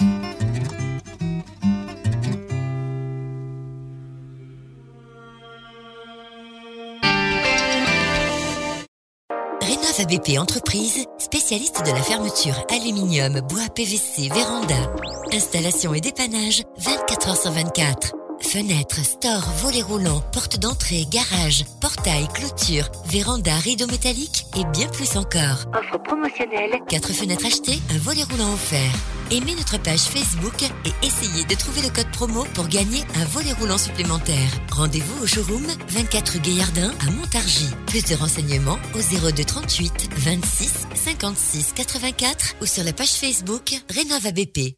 Rénov' A B P Entreprise, spécialiste de la fermeture aluminium, bois, P V C, véranda. Installation et dépannage vingt-quatre heures sur vingt-quatre. Fenêtres, stores, volets roulants, portes d'entrée, garage, portail, clôture, véranda, rideaux métalliques et bien plus encore. Offre promotionnelle. quatre fenêtres achetées, un volet roulant offert. Aimez notre page Facebook et essayez de trouver le code promo pour gagner un volet roulant supplémentaire. Rendez-vous au showroom vingt-quatre Gaillardin à Montargis. Plus de renseignements au zéro deux trente-huit vingt-six cinquante-six quatre-vingt-quatre ou sur la page Facebook Rénov' A B P.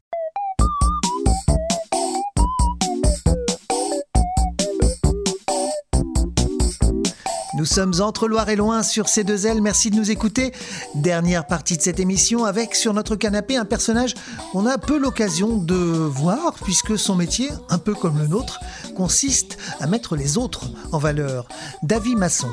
Nous sommes entre Loire et Loing sur C deux L, merci de nous écouter. Dernière partie de cette émission avec sur notre canapé un personnage qu'on a peu l'occasion de voir puisque son métier, un peu comme le nôtre, consiste à mettre les autres en valeur. Davy Masson.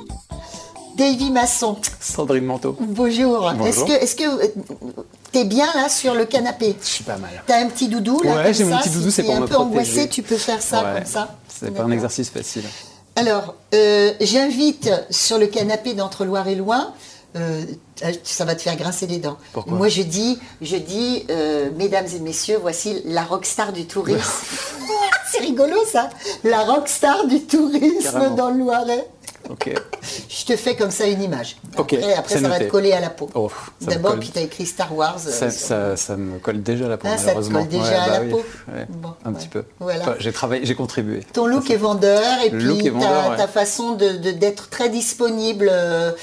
Davy Masson. Sandrine Manteau. Bonjour. Bonjour. Est-ce que, est-ce que t'es bien là sur le canapé? Je suis pas mal. T'as un petit doudou là? Ouais, comme j'ai ça, mon petit doudou, si c'est pour me protéger. Un peu protéger. angoissé, tu peux faire ça Ouais, comme ça. c'est pas D'accord. un exercice facile. Alors, euh, j'invite sur le canapé d'entre Loire et Loing, euh, ça va te faire grincer les dents. Pourquoi? Moi, je dis, je dis euh, mesdames et messieurs, voici la rockstar du tourisme. C'est rigolo ça, la rockstar du tourisme Carrément. dans le Loiret. Ok. Je te fais comme ça une image. Ok, Après, après c'est ça va noté. te coller à la peau. Oh, ça me D'abord, colle. puis tu as écrit Star Wars. euh, Ça, sur- ça, ça me colle déjà à la peau, Ah, ça te malheureusement. colle déjà Ouais, à bah la oui, peau. ouais, Bon, un ouais. petit peu. Voilà. Enfin, j'ai travaillé, j'ai contribué. Ton look est vendeur et Le puis look est ta, vendeur, ouais. ta façon de, de- d'être très disponible euh,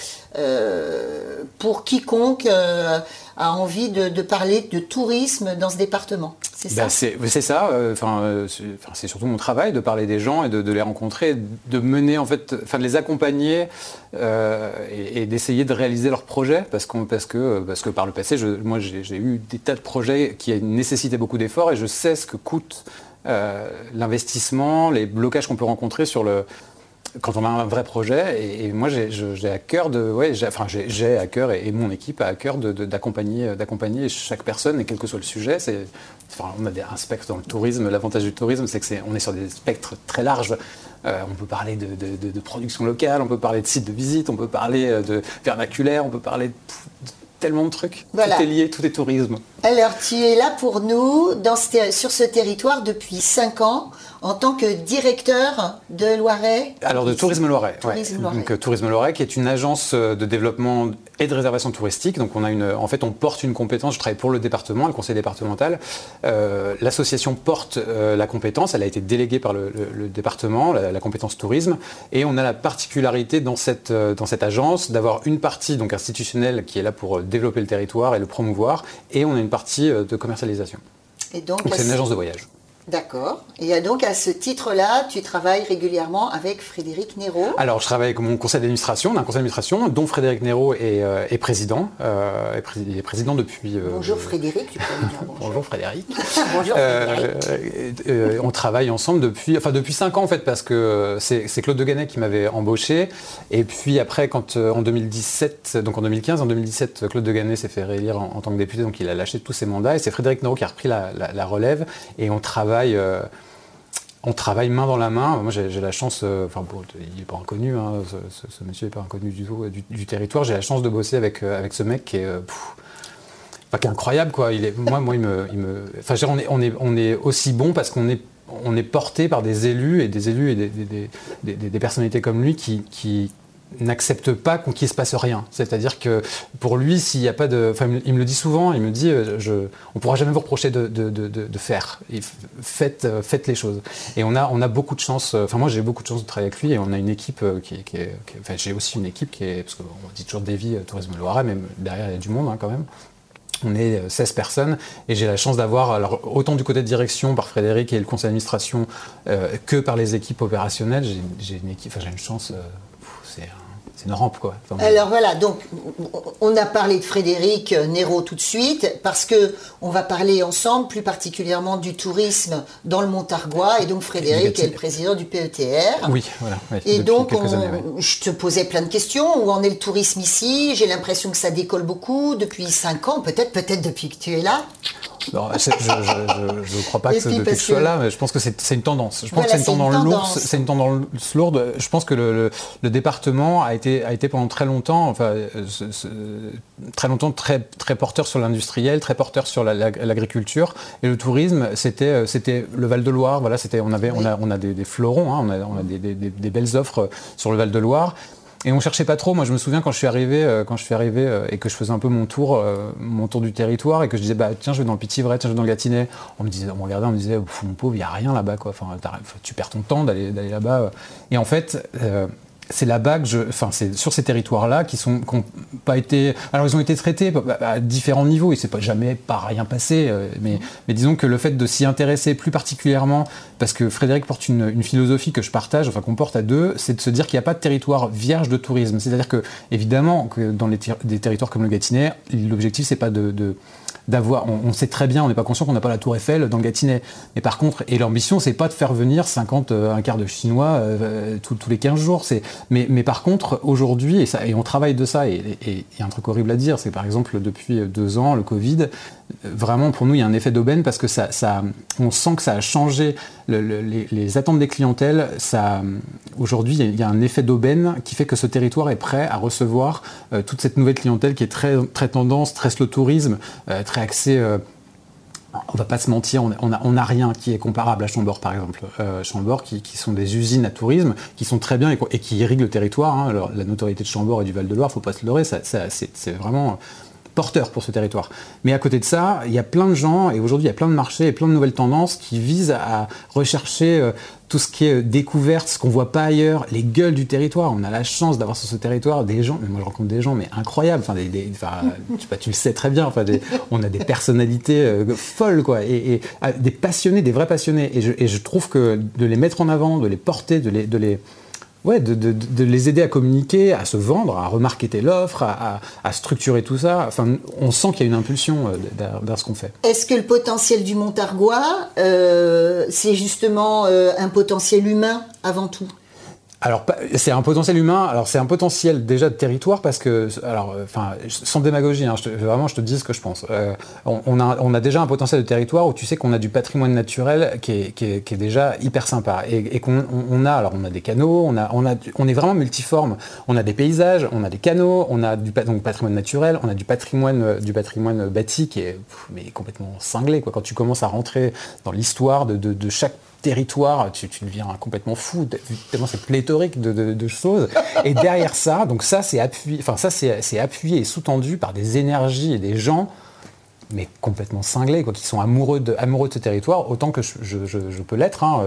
euh, pour quiconque euh, a envie de, de parler de tourisme dans ce département. C'est ça? Bah, c'est, c'est ça. euh, Enfin, euh, c'est, enfin, c'est surtout mon travail de parler des gens et de, de les rencontrer, de mener en fait, enfin, de les accompagner euh, et, et d'essayer de réaliser leurs projets, parce qu'on, parce que, parce que par le passé, je, moi, j'ai, j'ai eu des tas de projets qui nécessitaient beaucoup d'efforts et je sais ce que coûte euh, l'investissement, les blocages qu'on peut rencontrer sur le quand on a un vrai projet, et, et moi j'ai, je, j'ai à cœur de, ouais, j'ai, enfin j'ai, j'ai à cœur et, et mon équipe a à cœur de, de, d'accompagner, d'accompagner chaque personne et quel que soit le sujet. C'est, enfin, on a des, un spectre dans le tourisme. L'avantage du tourisme, c'est que c'est, on est sur des spectres très larges. Euh, on peut parler de, de, de, de production locale, on peut parler de sites de visite, on peut parler de vernaculaire, on peut parler de, de tellement de trucs. Voilà. Tout est lié, tout est tourisme. Alors, tu es là pour nous dans ce ter- sur ce territoire depuis cinq ans en tant que directeur de Loiret. Alors de Tourisme Loiret. Tourisme ouais. Loiret. Donc euh, Tourisme Loiret, qui est une agence de développement et de réservation touristique. Donc on a une, en fait, on porte une compétence. Je travaille pour le département, le conseil départemental. Euh, l'association porte euh, la compétence. Elle a été déléguée par le, le, le département, la, la compétence tourisme. Et on a la particularité dans cette, euh, dans cette agence d'avoir une partie donc institutionnelle qui est là pour développer le territoire et le promouvoir, et on a une partie euh, de commercialisation. Et donc, donc c'est une agence de voyage. D'accord. Et donc à ce titre-là, tu travailles régulièrement avec Frédéric Neyraud. Alors je travaille avec mon conseil d'administration, d'un conseil d'administration dont Frédéric Neyraud est, euh, est président. Euh, est pré- il est président depuis... Euh, bonjour Frédéric, tu peux lui dire bonjour. Bonjour Frédéric. Bonjour Frédéric. Euh, euh, on travaille ensemble depuis, enfin depuis cinq ans en fait, parce que c'est, c'est Claude Deganet qui m'avait embauché. Et puis après, quand euh, en deux mille dix-sept, donc en deux mille quinze, en deux mille dix-sept, Claude Deganet s'est fait réélire en, en tant que député, donc il a lâché tous ses mandats. Et c'est Frédéric Neyraud qui a repris la, la, la relève. Et on travaille... Euh, On travaille main dans la main. Moi, j'ai, j'ai la chance, euh, enfin, bon, il n'est pas inconnu, hein, ce, ce, ce monsieur n'est pas inconnu du tout du, du territoire. J'ai la chance de bosser avec, euh, avec ce mec qui est, euh, pff, enfin, qui est incroyable, quoi. Il est, moi, moi, il me, il me, enfin, je veux dire, on est, on est, on est aussi bon parce qu'on est, on est porté par des élus et des élus et des, des, des, des, des personnalités comme lui qui, qui n'accepte pas qu'il ne se passe rien. C'est-à-dire que pour lui, s'il n'y a pas de... Enfin, il me le dit souvent, il me dit, je, on ne pourra jamais vous reprocher de, de, de, de faire. Et faites, faites les choses. Et on a, on a beaucoup de chance, enfin moi j'ai beaucoup de chance de travailler avec lui, et on a une équipe qui, qui est... Qui, enfin j'ai aussi une équipe qui est... Parce qu'on dit toujours Davy, Tourisme Loiret, même derrière il y a du monde hein, quand même. On est seize personnes et j'ai la chance d'avoir, alors, autant du côté de direction par Frédéric et le conseil d'administration euh, que par les équipes opérationnelles. J'ai, j'ai une équipe, enfin, j'ai une chance, euh, c'est, c'est une rampe quoi. Enfin, alors voilà, donc on a parlé de Frédéric Neyraud tout de suite parce que on va parler ensemble plus particulièrement du tourisme dans le Montargois et donc Frédéric est le président du P E T R. Oui, voilà. Ouais, et donc on, années, ouais. je te posais plein de questions. Où en est le tourisme ici? J'ai l'impression que ça décolle beaucoup depuis cinq ans, peut-être, peut-être depuis que tu es là. Non, je ne crois pas que c'est depuis que je sois là, mais je pense que c'est, c'est une tendance. Je pense voilà, que c'est une tendance, une lourde. tendance. C'est une tendance lourde. Je pense que le, le, le département a été, a été pendant très longtemps, enfin, ce, ce, très longtemps très, très porteur sur l'industriel, très porteur sur la, la, l'agriculture. Et le tourisme, c'était, c'était le Val-de-Loire. Voilà, c'était, on, avait, oui. on, a, on a des, des fleurons, hein, on a, on a des, des, des belles offres sur le Val-de-Loire. Et on cherchait pas trop. Moi, je me souviens quand je suis arrivé, euh, quand je suis arrivé euh, et que je faisais un peu mon tour, euh, mon tour du territoire, et que je disais, bah tiens, je vais dans le Pithiviers, tiens, je vais dans le Gâtinais. On me disait, on me regardait, on me disait, mon pauvre, il y a rien là-bas, quoi. Enfin, tu perds ton temps d'aller, d'aller là-bas. Et en fait. Euh, c'est là-bas que je, enfin c'est sur ces territoires-là qui sont, qui ont pas été, alors ils ont été traités à différents niveaux, il s'est pas jamais pas rien passé, mais, mais disons que le fait de s'y intéresser plus particulièrement, parce que Frédéric porte une, une philosophie que je partage, enfin qu'on porte à deux, c'est de se dire qu'il n'y a pas de territoire vierge de tourisme. C'est-à-dire que évidemment que dans les ter- des territoires comme le Gâtinais, l'objectif c'est pas de, de d'avoir, on, on sait très bien, on n'est pas conscient qu'on n'a pas la Tour Eiffel dans le Gâtinais. Mais par contre, et l'ambition, c'est pas de faire venir cinquante, euh, un quart de Chinois euh, tous, tous les quinze jours. C'est, mais, mais par contre, aujourd'hui, et, ça, et on travaille de ça, et il y a un truc horrible à dire, c'est par exemple depuis deux ans, le Covid, vraiment pour nous, il y a un effet d'aubaine parce que ça, ça, on sent que ça a changé le, le, les, les attentes des clientèles. Ça, aujourd'hui, il y a un effet d'aubaine qui fait que ce territoire est prêt à recevoir euh, toute cette nouvelle clientèle qui est très, très tendance, très slow tourisme, euh, très axée. Euh, on va pas se mentir, on n'a on a rien qui est comparable à Chambord par exemple. Euh, Chambord qui, qui sont des usines à tourisme qui sont très bien et, et qui irriguent le territoire. Hein. Alors, la notoriété de Chambord et du Val-de-Loire, faut pas se leurrer, ça, ça, c'est, c'est vraiment porteur pour ce territoire. Mais à côté de ça, il y a plein de gens, et aujourd'hui il y a plein de marchés et plein de nouvelles tendances qui visent à rechercher euh, tout ce qui est découverte, ce qu'on voit pas ailleurs, les gueules du territoire. On a la chance d'avoir sur ce territoire des gens, mais moi je rencontre des gens mais incroyables, enfin, des, des, enfin tu, bah, tu le sais très bien, enfin, des, on a des personnalités euh, folles, quoi, et, et euh, des passionnés, des vrais passionnés. Et je, et je trouve que de les mettre en avant, de les porter, de les... De les Ouais, de, de, de les aider à communiquer, à se vendre, à remarketer l'offre, à, à, à structurer tout ça. Enfin, on sent qu'il y a une impulsion derrière, derrière ce qu'on fait. Est-ce que le potentiel du Montargois, euh, c'est justement euh, un potentiel humain avant tout ? Alors, c'est un potentiel humain, alors c'est un potentiel déjà de territoire parce que, alors, enfin, sans démagogie, hein, je te, vraiment je te dis ce que je pense. Euh, on, on, a, on a déjà un potentiel de territoire où tu sais qu'on a du patrimoine naturel qui est, qui est, qui est déjà hyper sympa et, et qu'on on a, alors on a des canaux, on, a, on, a, on est vraiment multiforme, on a des paysages, on a des canaux, on a du donc, patrimoine naturel, on a du patrimoine, du patrimoine bâti qui est pff, mais complètement cinglé, quoi. Quand tu commences à rentrer dans l'histoire de, de, de chaque territoire, tu, tu deviens complètement fou, tellement c'est pléthorique de, de, de choses. Et derrière ça, donc ça c'est appuyé, enfin ça c'est, c'est appuyé et sous-tendu par des énergies et des gens, mais complètement cinglés, quoi, qui sont amoureux de, amoureux de ce territoire, autant que je, je, je, je peux l'être, hein,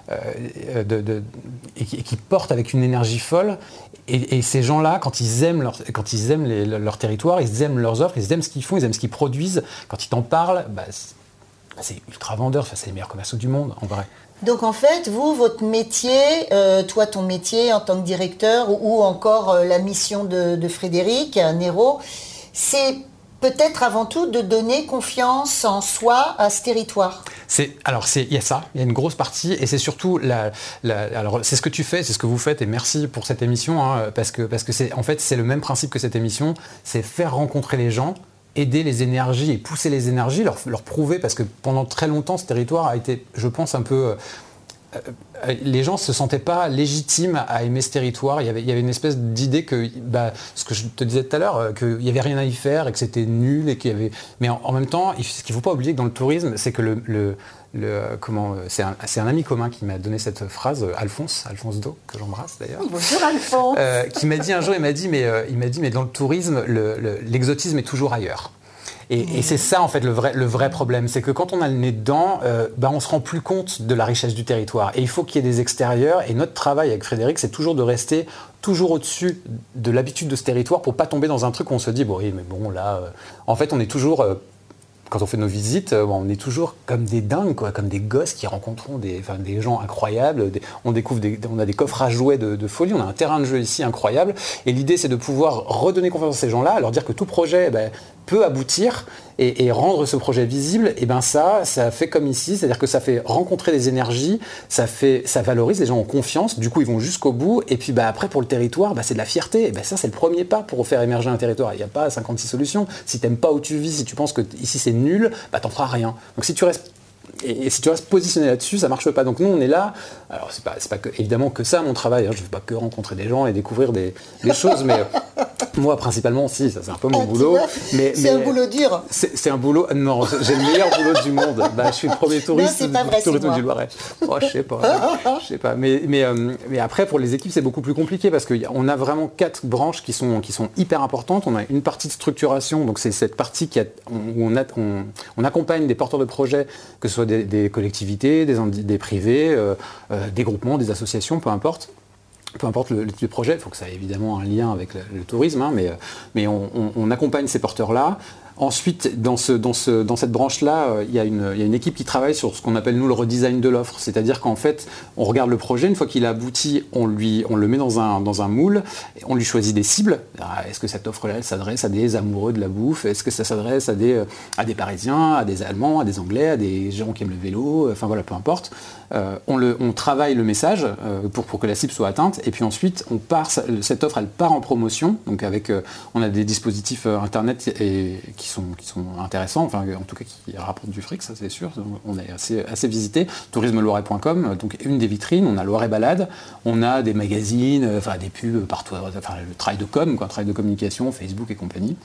euh, de, de, et, qui, et qui portent avec une énergie folle. Et, et ces gens-là, quand ils aiment, leur, quand ils aiment les, leur territoire, ils aiment leurs offres, ils aiment ce qu'ils font, ils aiment ce qu'ils produisent, quand ils t'en parlent, bah, c'est, c'est ultra vendeur, enfin, c'est les meilleurs commerciaux du monde, en vrai. Donc en fait, vous, votre métier, euh, toi ton métier en tant que directeur ou, ou encore euh, la mission de, de Frédéric Neyraud, c'est peut-être avant tout de donner confiance en soi à ce territoire. C'est, alors il y a ça, il y a une grosse partie et c'est surtout, la, la, alors c'est ce que tu fais, c'est ce que vous faites et merci pour cette émission, hein, parce que, parce que c'est, en fait c'est le même principe que cette émission, c'est faire rencontrer les gens, aider les énergies et pousser les énergies, leur, leur prouver, parce que pendant très longtemps, ce territoire a été, je pense, un peu... Euh, euh, les gens ne se sentaient pas légitimes à aimer ce territoire. Il y avait, il y avait une espèce d'idée que, bah, ce que je te disais tout à l'heure, euh, qu'il n'y avait rien à y faire et que c'était nul. Et qu'il y avait... Mais en, en même temps, il, ce qu'il ne faut pas oublier que dans le tourisme, c'est que le... le Le, comment, c'est, un, c'est un ami commun qui m'a donné cette phrase, Alphonse, Alphonse Do, que j'embrasse d'ailleurs. Bonjour Alphonse. Euh, qui m'a dit un jour, il m'a dit, mais, euh, il m'a dit, mais dans le tourisme, le, le, l'exotisme est toujours ailleurs. Et, mmh. et c'est ça en fait le vrai, le vrai problème, c'est que quand on a le nez dedans, euh, bah, on se rend plus compte de la richesse du territoire. Et il faut qu'il y ait des extérieurs. Et notre travail avec Frédéric, c'est toujours de rester toujours au-dessus de l'habitude de ce territoire pour pas tomber dans un truc où on se dit, bon, oui, mais bon, là, euh, en fait, on est toujours... Euh, Quand on fait nos visites, on est toujours comme des dingues, quoi, comme des gosses qui rencontreront des, enfin, des gens incroyables. Des, on découvre, des, on a des coffres à jouets de, de folie, on a un terrain de jeu ici incroyable. Et l'idée, c'est de pouvoir redonner confiance à ces gens-là, leur dire que tout projet, eh ben, peut aboutir et, et rendre ce projet visible. Et ben ça, ça fait comme ici, c'est-à-dire que ça fait rencontrer des énergies, ça fait, ça valorise, les gens ont confiance. Du coup, ils vont jusqu'au bout. Et puis, bah, après, pour le territoire, bah, c'est de la fierté. Et ben ça, c'est le premier pas pour faire émerger un territoire. Il n'y a pas cinquante-six solutions. Si t'aimes pas où tu vis, si tu penses que ici c'est nul, bah t'en feras rien. Donc si tu restes et, et si tu restes positionné là-dessus, ça marche pas. Donc nous on est là. Alors c'est pas, c'est pas que, évidemment que ça mon travail. Hein. Je ne fais pas que rencontrer des gens et découvrir des, des choses, mais euh, moi principalement si, ça c'est un peu mon ah, boulot. Mais, c'est mais, un boulot dur. C'est, c'est un boulot. Non, j'ai le meilleur boulot du monde. Bah, je suis le premier touriste, non, c'est pas vrai, touriste c'est du Loiret. Oh, je sais pas. Je sais pas. Mais mais euh, mais après pour les équipes c'est beaucoup plus compliqué parce qu'on a vraiment quatre branches qui sont qui sont hyper importantes. On a une partie de structuration, donc c'est cette partie qui a, où on, a, on, on accompagne des porteurs de projets, que ce soit des, des collectivités, des, des privés, euh, euh, des groupements, des associations, peu importe. Peu importe le, le projet, il faut que ça ait évidemment un lien avec le, le tourisme, hein, mais, mais on, on, on accompagne ces porteurs-là. Ensuite, dans, ce, dans, ce, dans cette branche-là, euh, il y a une, il y a une équipe qui travaille sur ce qu'on appelle, nous, le redesign de l'offre. C'est-à-dire qu'en fait, on regarde le projet, une fois qu'il a abouti, on, lui, on le met dans un, dans un moule, on lui choisit des cibles. Ah, est-ce que cette offre-là, elle s'adresse à des amoureux de la bouffe? Est-ce que ça s'adresse à des, à des Parisiens, à des Allemands, à des Anglais, à des gens qui aiment le vélo? Enfin voilà, peu importe. Euh, on, le, on travaille le message euh, pour, pour que la cible soit atteinte, et puis ensuite, on part, cette offre, elle part en promotion. Donc avec, euh, on a des dispositifs euh, Internet et, qui Qui sont, qui sont intéressants, enfin en tout cas qui rapportent du fric, ça c'est sûr, on est assez, assez visité, tourisme loiret point com, donc une des vitrines, on a Loiret Balade, on a des magazines, enfin des pubs partout, enfin le travail de com, quoi, travail de communication, Facebook et compagnie.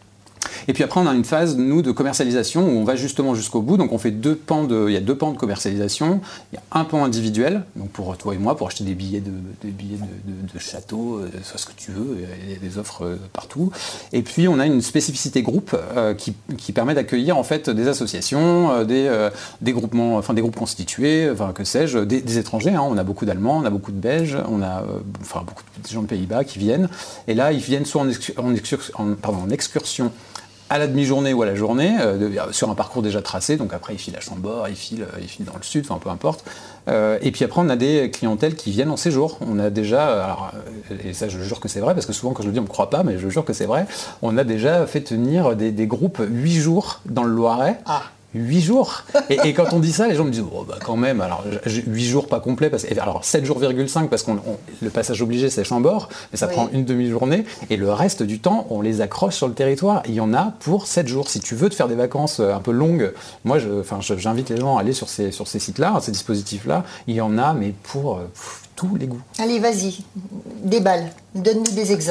Et puis après, on a une phase, nous, de commercialisation où on va justement jusqu'au bout. Donc on fait deux pans de, il y a deux pans de commercialisation. Il y a un pan individuel, donc pour toi et moi, pour acheter des billets de, des billets de, de, de château, soit ce que tu veux, il y a des offres partout. Et puis on a une spécificité groupe euh, qui, qui permet d'accueillir en fait des associations, euh, des, euh, des groupements, enfin des groupes constitués, enfin que sais-je, des, des étrangers. Hein. On a beaucoup d'Allemands, on a beaucoup de Belges, on a euh, enfin beaucoup de gens de Pays-Bas qui viennent. Et là, ils viennent soit en, excur- en, excur- en, pardon, en excursion à la demi-journée ou à la journée, euh, de, sur un parcours déjà tracé, donc après ils filent à Chambord, ils filent, ils filent dans le sud, enfin peu importe. Euh, et puis après on a des clientèles qui viennent en séjour. On a déjà, alors, et ça je jure que c'est vrai, parce que souvent quand je le dis on ne me croit pas, mais je jure que c'est vrai, on a déjà fait tenir des, des groupes huit jours dans le Loiret. Ah. huit jours. Et, et quand on dit ça, les gens me disent oh, bah quand même, alors huit jours pas complet, parce, alors sept jours virgule cinq parce que le passage obligé c'est Chambord, mais ça oui. prend une demi-journée, et le reste du temps on les accroche sur le territoire. Il y en a pour sept jours. Si tu veux te faire des vacances un peu longues, moi je, enfin, je, j'invite les gens à aller sur ces, sur ces sites-là, ces dispositifs-là, il y en a mais pour, pour tous les goûts. Allez vas-y, déballe, donne-nous des exemples.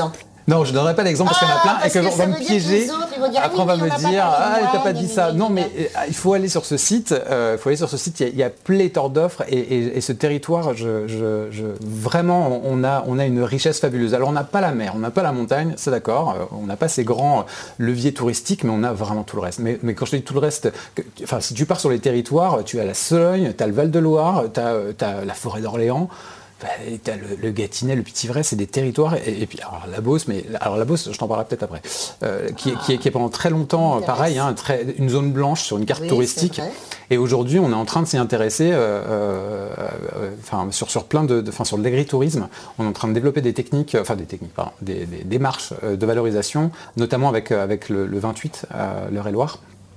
Non, je ne donnerai pas d'exemple parce qu'il y en a plein Ah, et qu'on parce que va ça me veut dire piéger. que les autres, ils vont dire, Après, oui, on va mais me on n'a pas dire, parlé de ah, moi, t'as pas gna, dit gna, ça. gna, Non, gna. mais euh, il faut aller sur ce site. Euh, il faut aller sur ce site. Il y a, il y a pléthore d'offres et, et, et ce territoire, je, je, je, vraiment, on a, on a une richesse fabuleuse. Alors, on n'a pas la mer, on n'a pas la montagne, c'est d'accord. Euh, on n'a pas ces grands leviers touristiques, mais on a vraiment tout le reste. Mais, mais quand je te dis tout le reste, que, enfin, si tu pars sur les territoires, tu as la Sologne, tu as le Val-de-Loire, tu as la forêt d'Orléans. Bah, t'as le, le Gâtinais, le Petit-Vrai, c'est des territoires, et, et puis alors la Beauce, mais alors la Beauce, je t'en parlerai peut-être après, euh, qui, ah, qui, est, qui est pendant très longtemps, pareil, hein, très, une zone blanche sur une carte oui, touristique, et aujourd'hui on est en train de s'y intéresser, euh, euh, euh, sur, sur plein de, de sur le l'agritourisme, on est en train de développer des techniques, enfin des techniques, pardon, des, des démarches de valorisation, notamment avec, avec le, le vingt-huit, euh, l'Eure-et-Loire.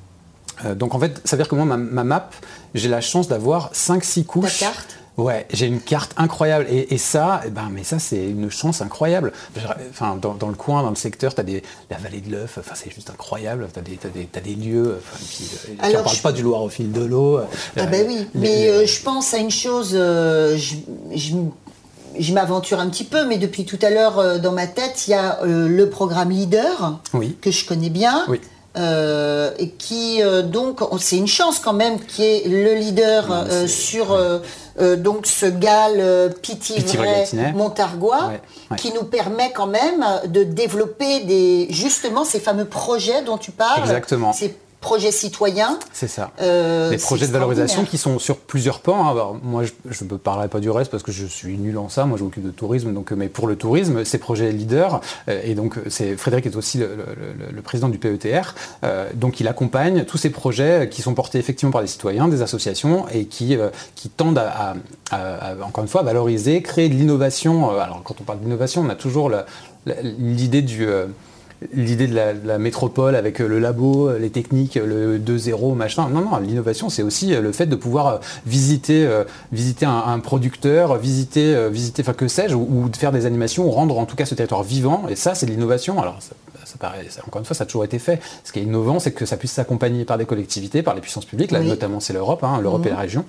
Euh, donc en fait, ça veut dire que moi, ma, ma map, j'ai la chance d'avoir cinq six couches. Ta carte ? Ouais, j'ai une carte incroyable et, et ça, eh ben, mais ça c'est une chance incroyable. Enfin, dans, dans le coin, dans le secteur, t'as des la vallée de l'Œuf. Enfin, c'est juste incroyable. T'as des, t'as des, t'as des lieux. Enfin, puis, alors, on parle je... pas du Loir au fil de l'eau. Ah euh, ben oui, les, mais les... Euh, je pense à une chose. Euh, je, je, je m'aventure un petit peu, mais depuis tout à l'heure euh, dans ma tête, il y a euh, le programme Leader oui. que je connais bien. Oui. Euh, et qui euh, donc c'est une chance quand même qui est le leader non, euh, sur euh, euh, donc ce Galles euh, Pithiviers Montargois ouais, ouais. qui nous permet quand même de développer des justement ces fameux projets dont tu parles. Exactement. Ces projets citoyens. C'est ça. Euh, des projets de valorisation qui sont sur plusieurs pans. Hein. Alors, moi, je ne parlerai pas du reste parce que je suis nul en ça. Moi, je m'occupe de tourisme. Donc, mais pour le tourisme, ces projets leaders, euh, et donc c'est, Frédéric est aussi le, le, le président du P E T R. Euh, donc, il accompagne tous ces projets qui sont portés effectivement par des citoyens, des associations et qui, euh, qui tendent à, à, à, à, encore une fois, valoriser, créer de l'innovation. Alors, quand on parle d'innovation, on a toujours la, la, l'idée du... Euh, l'idée de la, de la métropole avec le labo, les techniques, le deux zéro, machin. Non, non, l'innovation, c'est aussi le fait de pouvoir visiter, euh, visiter un, un producteur, visiter, euh, visiter, enfin que sais-je, ou, ou de faire des animations, ou rendre en tout cas ce territoire vivant. Et ça, c'est de l'innovation. Alors, ça, ça paraît, ça, encore une fois, ça a toujours été fait. Ce qui est innovant, c'est que ça puisse s'accompagner par des collectivités, par les puissances publiques. Là, oui. Notamment, c'est l'Europe, hein, l'Europe mmh. et la région.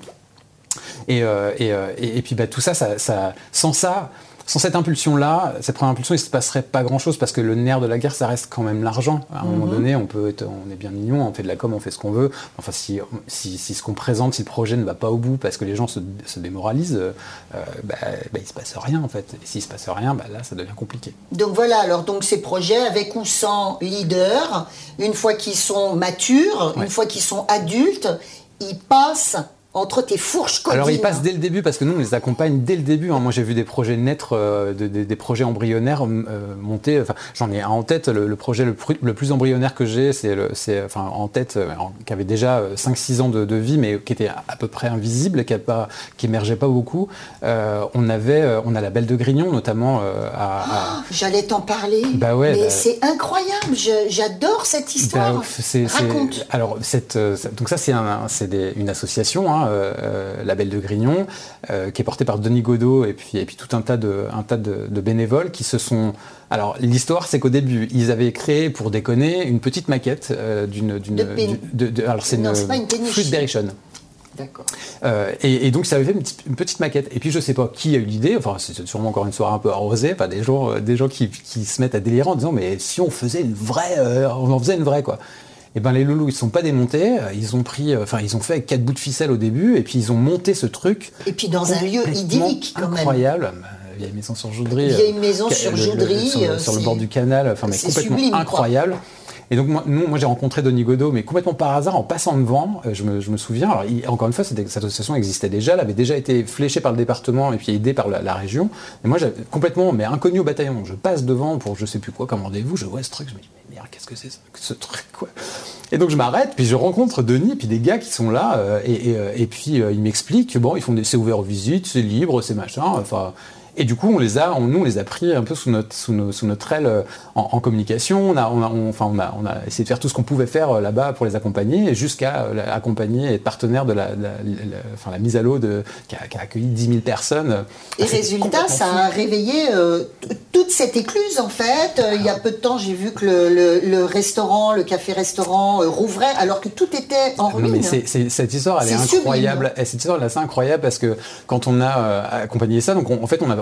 Et, euh, et, euh, et, et puis, bah, tout ça, ça, ça, sans ça... Sans cette impulsion-là, cette première impulsion, il ne se passerait pas grand-chose parce que le nerf de la guerre, ça reste quand même l'argent. À un mm-hmm. moment donné, on peut être, on est bien mignon, on fait de la com, on fait ce qu'on veut. Enfin, si, si, si ce qu'on présente, si le projet ne va pas au bout parce que les gens se, se démoralisent, euh, bah, bah, il ne se passe rien en fait. Et s'il ne se passe rien, bah, là, ça devient compliqué. Donc voilà, alors donc ces projets avec ou sans leader, une fois qu'ils sont matures, ouais. une fois qu'ils sont adultes, ils passent... entre tes fourches codines. Alors ils passent dès le début parce que nous on les accompagne dès le début. Hein. Moi j'ai vu des projets naître, euh, de, de, des projets embryonnaires euh, monter. Enfin j'en ai un en tête. Le, le projet le plus, le plus embryonnaire que j'ai, c'est, le, c'est enfin en tête, euh, en, qui avait déjà cinq six ans de, de vie, mais qui était à peu près invisible, qui a pas, qui émergeait pas beaucoup. Euh, on avait, euh, on a la Belle de Grignon notamment. Euh, à, à... Oh, j'allais t'en parler. Bah ouais. Mais bah... c'est incroyable. Je, j'adore cette histoire. Bah, c'est, Raconte. C'est... Alors cette, euh, donc ça c'est, un, c'est des, une association. Hein, Euh, la Belle de Grignon, euh, qui est portée par Denis Godot et puis, et puis tout un tas, de, un tas de, de bénévoles qui se sont... Alors l'histoire c'est qu'au début ils avaient créé pour déconner une petite maquette euh, d'une... d'une de, pén... de, de alors c'est non, une, c'est pas une péniche. Fruitberry-shone. D'accord. Euh, et, et donc ça avait fait une petite, une petite maquette. Et puis je sais pas qui a eu l'idée, enfin c'est sûrement encore une soirée un peu arrosée, enfin, des gens, euh, des gens qui, qui se mettent à délirer en disant mais si on faisait une vraie... Euh, on en faisait une vraie quoi. Et ben les loulous ils ne sont pas démontés, ils ont pris, enfin ils ont fait avec quatre bouts de ficelle au début et puis ils ont monté ce truc. Et puis dans un lieu idyllique quand même. Incroyable, vieille maison sur Joudry. Vieille maison sur le, Joudry. Le, le, sur, sur le bord du canal, enfin mais complètement sublime, incroyable. Quoi. Et donc moi, nous, moi j'ai rencontré Denis Godot, mais complètement par hasard, en passant devant, je me, je me souviens, alors il, encore une fois, cette, cette association existait déjà, elle avait déjà été fléchée par le département et puis aidée par la, la région. Et moi, j'avais complètement, mais inconnu au bataillon, je passe devant pour je sais plus quoi comme rendez-vous, je vois ce truc, je me dis, mais merde, qu'est-ce que c'est ça, ce truc, quoi. Et donc je m'arrête, puis je rencontre Denis, puis des gars qui sont là, euh, et, et, et puis euh, ils m'expliquent, bon, ils font des, c'est ouvert aux visites, c'est libre, c'est machin, enfin... Et du coup, on les a, on, nous, on les a pris un peu sous notre, sous nos, sous notre aile en, en communication. On a, on a, on, enfin, on a, on a essayé de faire tout ce qu'on pouvait faire là-bas pour les accompagner, jusqu'à euh, accompagner et être partenaire de la, la, la, la, enfin, la mise à l'eau de, qui, a, qui a accueilli dix mille personnes. Et résultat, ça a réveillé euh, toute cette écluse, en fait. Euh, il y a peu de temps, j'ai vu que le, le, le restaurant, le café-restaurant euh, rouvrait, alors que tout était en ruine. Non, mais c'est, c'est, cette histoire, elle c'est est incroyable. Et cette histoire, elle est assez incroyable parce que quand on a euh, accompagné ça, donc on, en fait, on a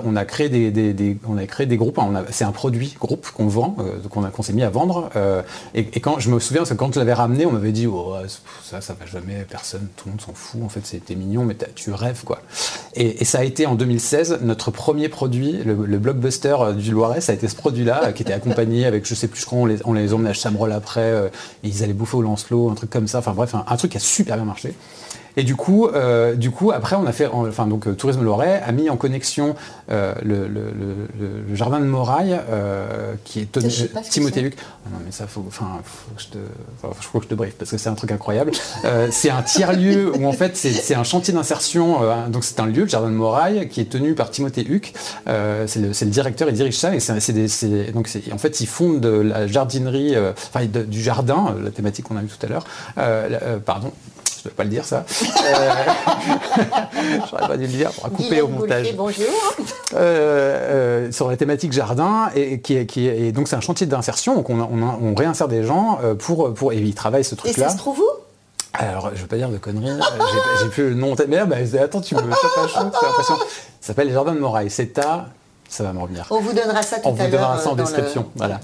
on a créé des, des, des, on a créé des groupes. Hein, on a, c'est un produit groupe qu'on vend, euh, qu'on, a, qu'on s'est mis à vendre. Euh, et, et quand je me souviens, parce que quand je l'avais ramené, on m'avait dit oh, ça, ça va jamais, personne, tout le monde s'en fout. En fait, c'était mignon, mais tu rêves quoi. Et, et ça a été en deux mille seize notre premier produit, le, le blockbuster du Loiret. Ça a été ce produit-là qui était accompagné avec, je sais plus, je crois, on les, on les emmenait à Chabrol après. Euh, et ils allaient bouffer au Lancelot, un truc comme ça. Enfin bref, un, un truc qui a super bien marché. Et du coup, euh, du coup, après, on a fait, enfin donc euh, Tourisme Loiret a mis en connexion euh, le, le, le, le jardin de Moraille, euh, qui est tenu, Timothée Luc. Oh non mais ça, faut, enfin, faut que je te, enfin, je crois que je te briefe parce que c'est un truc incroyable. Euh, c'est un tiers-lieu où en fait c'est, c'est un chantier d'insertion. Euh, donc c'est un lieu, le jardin de Moraille, qui est tenu par Timothée Huc. Euh, c'est, le, c'est le directeur, il dirige ça et c'est, c'est des, c'est, donc c'est, en fait ils font de la jardinerie, euh, enfin de, du jardin, la thématique qu'on a vue tout à l'heure. Euh, euh, pardon. Je ne vais pas le dire, ça. Euh... J'aurais pas dû le dire, on va couper au montage. Bonjour. Euh, euh, sur la thématique jardin, et, qui est, qui est, et donc c'est un chantier d'insertion, donc on, on, on réinsère des gens pour, pour, et ils travaillent ce truc-là. Et ça se trouve où ? Alors, je ne veux pas dire de conneries, j'ai, j'ai plus le nom. Mais bah, attends, tu me tapes pas chaud, c'est l'impression. Ça s'appelle les Jardins de Moraille. C'est à... Ça va me revenir. On vous donnera ça tout on à l'heure. On vous donnera ça en description. Le... Voilà.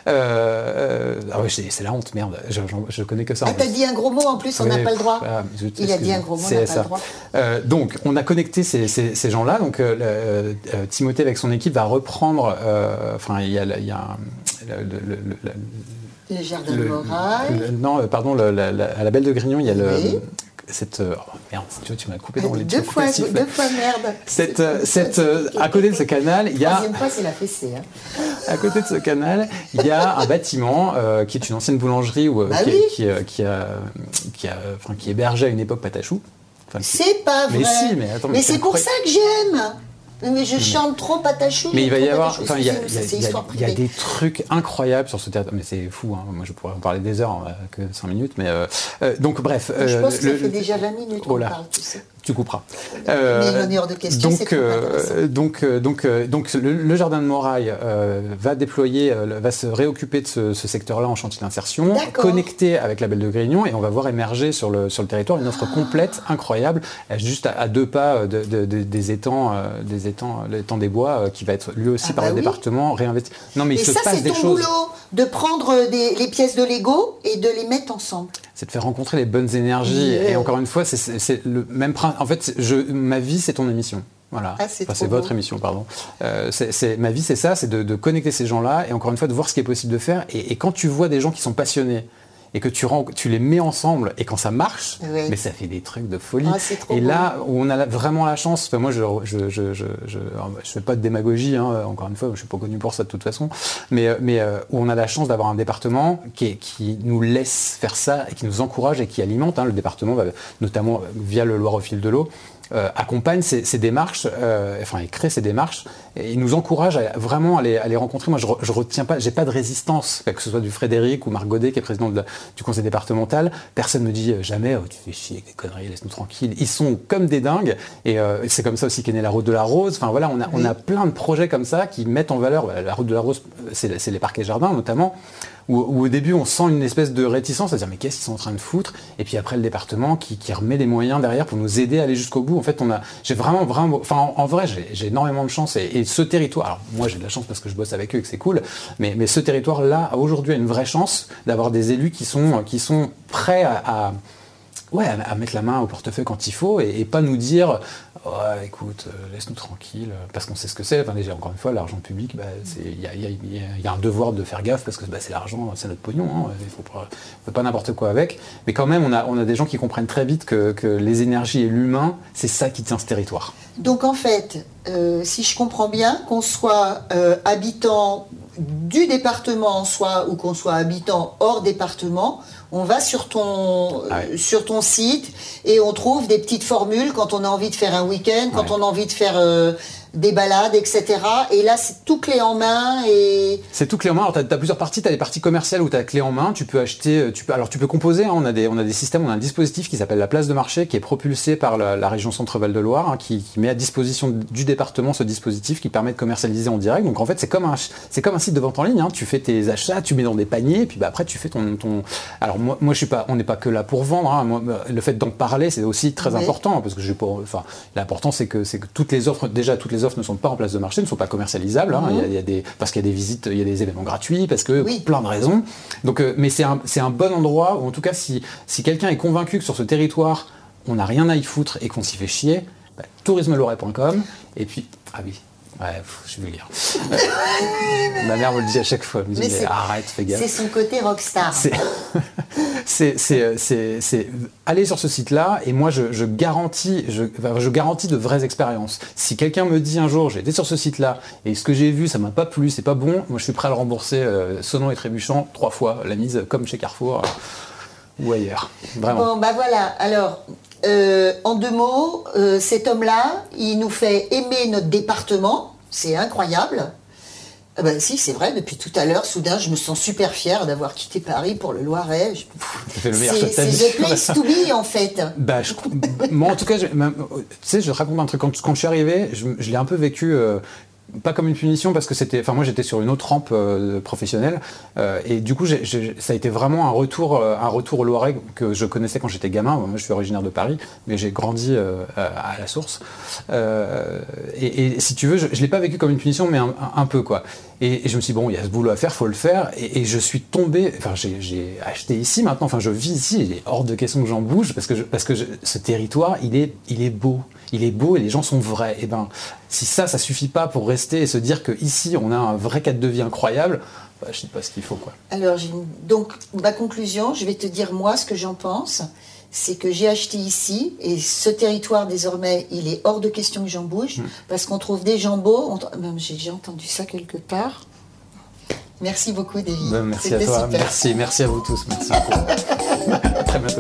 Euh, euh, ah ouais, c'est, c'est la honte, merde. Je, je, je connais que ça. Ah, t'as dit un gros mot en plus, on n'a pas le droit. Ah, je, Il a dit un gros mot, on n'a pas le droit. Euh, donc, on a connecté ces, ces, ces gens-là. Donc, euh, euh, Timothée, avec son équipe, va reprendre. Enfin, euh, il y a, il y a le, le, le, le, le jardin de Moraille. Non, pardon, le, la, la, à la Belle de Grignon, il y a le. Oui. Cette oh merde, tu, vois, tu m'as coupé dans les deux fois, deux fois merde. Cette, cette, à côté de ce canal, il y a. Troisième fois, c'est la fessée. Hein. À côté de ce canal, il y a un bâtiment euh, qui est une ancienne boulangerie où, bah qui, oui. qui, qui, a, qui, a, enfin, qui hébergeait à une époque Patachou. Enfin, c'est pas vrai. Mais si, mais attends. Mais, mais c'est, c'est pour ça que j'aime. Mais je chante trop Patachou. Mais il va y avoir, enfin, il y a, il y a, il y a, il y a des trucs incroyables sur ce théâtre. Mais c'est fou, hein. Moi je pourrais en parler des heures, hein, que cinq minutes. Mais euh, euh, donc bref. Donc, je pense euh, que ça le, fait déjà vingt minutes qu'on parle, tu sais. Tu couperas. Euh, mais il est hors de question. Donc, euh, donc, euh, donc, euh, donc, le, le jardin de Moraille euh, va déployer, euh, va se réoccuper de ce, ce secteur-là en chantier d'insertion, connecté avec la Belle de Grignon, et on va voir émerger sur le sur le territoire une offre ah. complète, incroyable, juste à, à deux pas de, de, de, des étangs, euh, des étangs, l'étang des Bois, euh, qui va être lui aussi ah par bah le oui. département réinvesti. Non, mais et il se ça, passe des choses. C'est ton boulot de prendre des, les pièces de Lego et de les mettre ensemble. C'est de faire rencontrer les bonnes énergies. Yeah. Et encore une fois, c'est, c'est, c'est le même principe. En fait, je, ma vie, c'est ton émission. Voilà. Ah, c'est, enfin, c'est votre émission, pardon. Euh, c'est, c'est, ma vie, c'est ça, c'est de, de connecter ces gens-là et encore une fois, de voir ce qui est possible de faire. Et, et quand tu vois des gens qui sont passionnés, et que tu, rends, tu les mets ensemble, et quand ça marche, oui. mais ça fait des trucs de folie. Ah, et beau. Là, où on a vraiment la chance, enfin, moi je ne je, je, je, je, je fais pas de démagogie, hein, encore une fois, je ne suis pas connu pour ça de toute façon, mais, mais euh, où on a la chance d'avoir un département qui, est, qui nous laisse faire ça, et qui nous encourage, et qui alimente, hein, le département, bah, notamment via le Loire au fil de l'eau, Euh, accompagne ces, ces démarches, euh, enfin il crée ces démarches et il nous encourage à, vraiment à les, à les rencontrer. Moi je, re, je retiens pas, j'ai pas de résistance, que ce soit du Frédéric ou Marc Godet qui est président de la, du conseil départemental. Personne me dit jamais oh, tu fais chier avec des conneries, laisse-nous tranquille. Ils sont comme des dingues et euh, c'est comme ça aussi qu'est née la route de la Rose. Enfin voilà, on a, oui. on a plein de projets comme ça qui mettent en valeur la route de la Rose, c'est, c'est les parcs et jardins notamment. Où, où au début on sent une espèce de réticence à dire mais qu'est-ce qu'ils sont en train de foutre, et puis après le département qui, qui remet des moyens derrière pour nous aider à aller jusqu'au bout. En fait on a, j'ai vraiment vraiment, enfin en, en vrai j'ai, j'ai énormément de chance et, et ce territoire, alors moi j'ai de la chance parce que je bosse avec eux et que c'est cool, mais, mais ce territoire là aujourd'hui a une vraie chance d'avoir des élus qui sont, qui sont prêts à, à Ouais, à mettre la main au portefeuille quand il faut et, et pas nous dire oh, écoute, euh, laisse-nous tranquille, parce qu'on sait ce que c'est. Enfin, déjà, encore une fois, l'argent public, il bah, y, y, y, y a un devoir de faire gaffe parce que bah, c'est l'argent, c'est notre pognon, il hein, ne faut pas, faut pas n'importe quoi avec. Mais quand même, on a, on a des gens qui comprennent très vite que, que les énergies et l'humain, c'est ça qui tient ce territoire. Donc en fait, euh, si je comprends bien, qu'on soit euh, habitant du département soit ou qu'on soit habitant hors département, on va sur ton, ah ouais. euh, sur ton site et on trouve des petites formules quand on a envie de faire un week-end, quand ouais. on a envie de faire euh, des balades, et cetera. Et là, c'est tout clé en main. Et... C'est tout clé en main. Alors, tu as plusieurs parties. Tu as les parties commerciales où tu as clé en main. Tu peux acheter. Tu peux, alors, tu peux composer. Hein. On, a des, on a des systèmes. On a un dispositif qui s'appelle la place de marché, qui est propulsé par la, la région Centre-Val de Loire, hein, qui, qui met à disposition du département ce dispositif qui permet de commercialiser en direct. Donc, en fait, c'est comme un, c'est comme un site de vente en ligne. Hein. Tu fais tes achats, tu mets dans des paniers, et puis bah, après, tu fais ton. ton... Alors, moi, moi je suis pas, on n'est pas que là pour vendre. Hein. Moi, le fait d'en parler, c'est aussi très oui. important. Parce que je pas, enfin, l'important, c'est que, c'est que toutes les offres, déjà, toutes les offres offres ne sont pas en place de marché, ne sont pas commercialisables. Hein. Mm-hmm. Il y a, il y a des, parce qu'il y a des visites, il y a des événements gratuits, parce que oui. plein de raisons. Donc, euh, mais c'est un, c'est un bon endroit où, en tout cas, si, si quelqu'un est convaincu que sur ce territoire, on n'a rien à y foutre et qu'on s'y fait chier, bah, tourisme loiret point com. Et puis, ah oui. Ouais, je suis vulgaire. Ma mère me le dit à chaque fois. Elle me dit, mais mais arrête, fais gaffe. C'est son côté rockstar. C'est, c'est, c'est, c'est, c'est aller sur ce site-là et moi, je, je, garantis, je, je garantis de vraies expériences. Si quelqu'un me dit un jour, j'ai été sur ce site-là et ce que j'ai vu, ça m'a pas plu, c'est pas bon, moi, je suis prêt à le rembourser euh, sonnant et trébuchant trois fois la mise, comme chez Carrefour euh, ou ailleurs. Vraiment. Bon, bah voilà. Alors. Euh, en deux mots, euh, cet homme-là, il nous fait aimer notre département. C'est incroyable. Ah ben si, c'est vrai, depuis tout à l'heure, soudain, je me sens super fière d'avoir quitté Paris pour le Loiret. Je... C'est le meilleur choix de ta vie. C'est the place to be, en fait. Bah, je... Moi, en tout cas, je... tu sais, je te raconte un truc. Quand, quand je suis arrivé, je, je l'ai un peu vécu... Euh... Pas comme une punition parce que c'était, enfin moi j'étais sur une autre rampe euh, professionnelle euh, et du coup j'ai, j'ai, ça a été vraiment un retour, euh, un retour au Loiret que je connaissais quand j'étais gamin. Moi je suis originaire de Paris, mais j'ai grandi euh, à, à la source. Euh, et, et si tu veux, je, je l'ai pas vécu comme une punition, mais un, un, un peu quoi. Et, et je me suis dit, bon, il y a ce boulot à faire, faut le faire. Et, et je suis tombé, enfin j'ai, j'ai acheté ici maintenant, enfin je vis ici. Il est hors de question que j'en bouge parce que je, parce que je, ce territoire, il est, il est beau. Il est beau et les gens sont vrais. Et ben, si ça, ça suffit pas pour rester et se dire qu'ici, on a un vrai cadre de vie incroyable, bah, je sais pas ce qu'il faut, quoi. Alors, j'ai une... donc, ma conclusion, je vais te dire, moi, ce que j'en pense, c'est que j'ai acheté ici, et ce territoire, désormais, il est hors de question que j'en bouge, mmh. parce qu'on trouve des gens beaux. On... Même, j'ai déjà entendu ça quelque part. Merci beaucoup, David. Ben, merci C'était à toi. Super. Merci, merci à vous tous. Merci beaucoup. À très bientôt.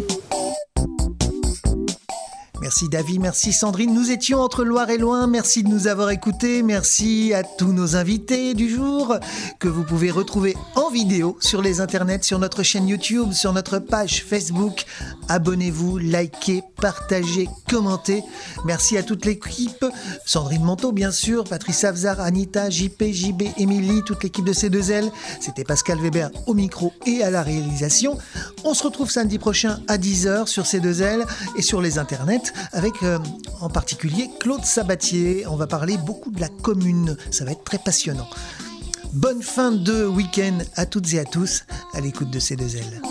Merci David, merci Sandrine. Nous étions entre Loire et Loing. Merci de nous avoir écoutés. Merci à tous nos invités du jour que vous pouvez retrouver en vidéo sur les internets, sur notre chaîne YouTube, sur notre page Facebook. Abonnez-vous, likez, partagez, commentez. Merci à toute l'équipe. Sandrine Monteau, bien sûr, Patrice Avzar, Anita, J P, J B, Émilie, toute l'équipe de C deux L. C'était Pascal Weber au micro et à la réalisation. On se retrouve samedi prochain à dix heures sur C deux L et sur les internets. Avec euh, en particulier Claude Sabatier. On va parler beaucoup de la commune. Ça va être très passionnant. Bonne fin de week-end à toutes et à tous à l'écoute de C deux L.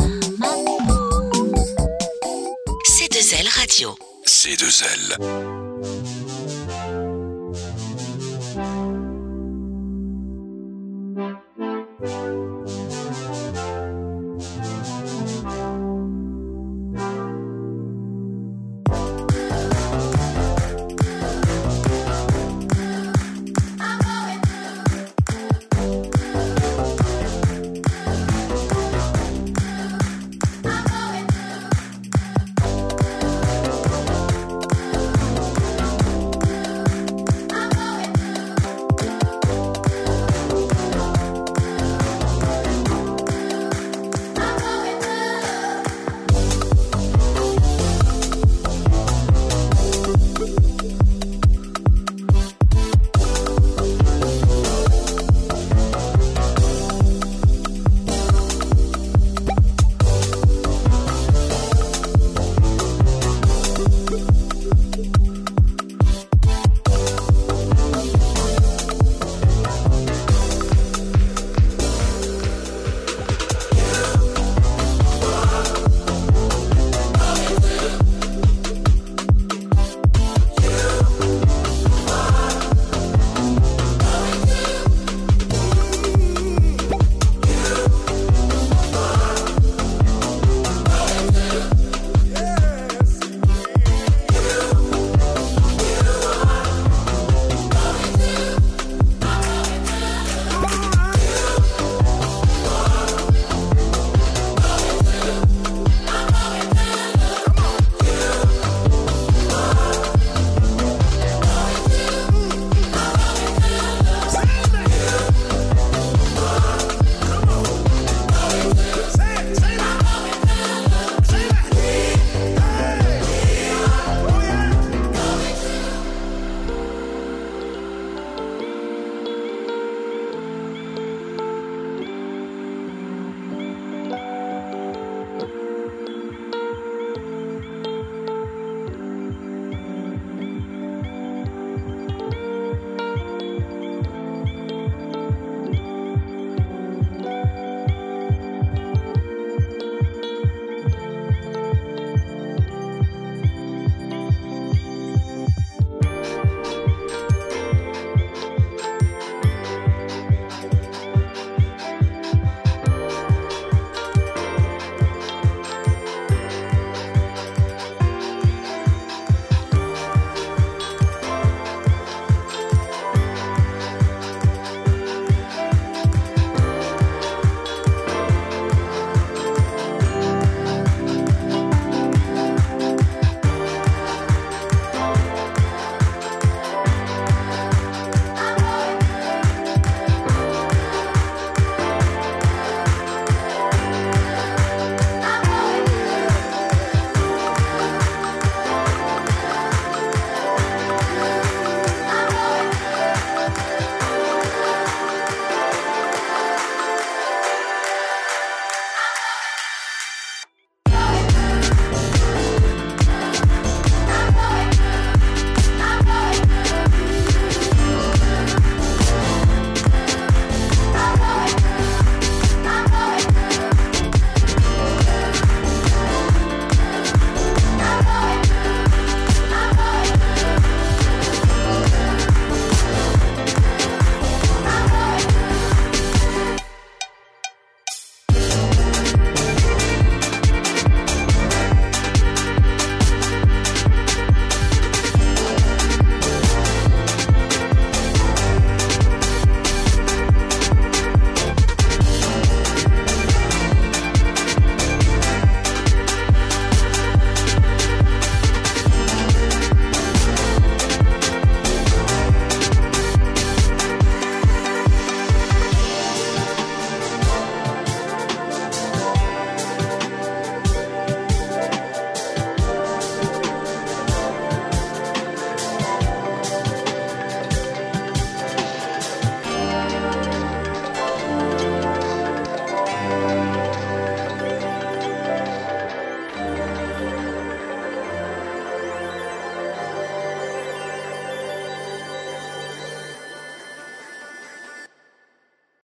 C deux L Radio. C deux L.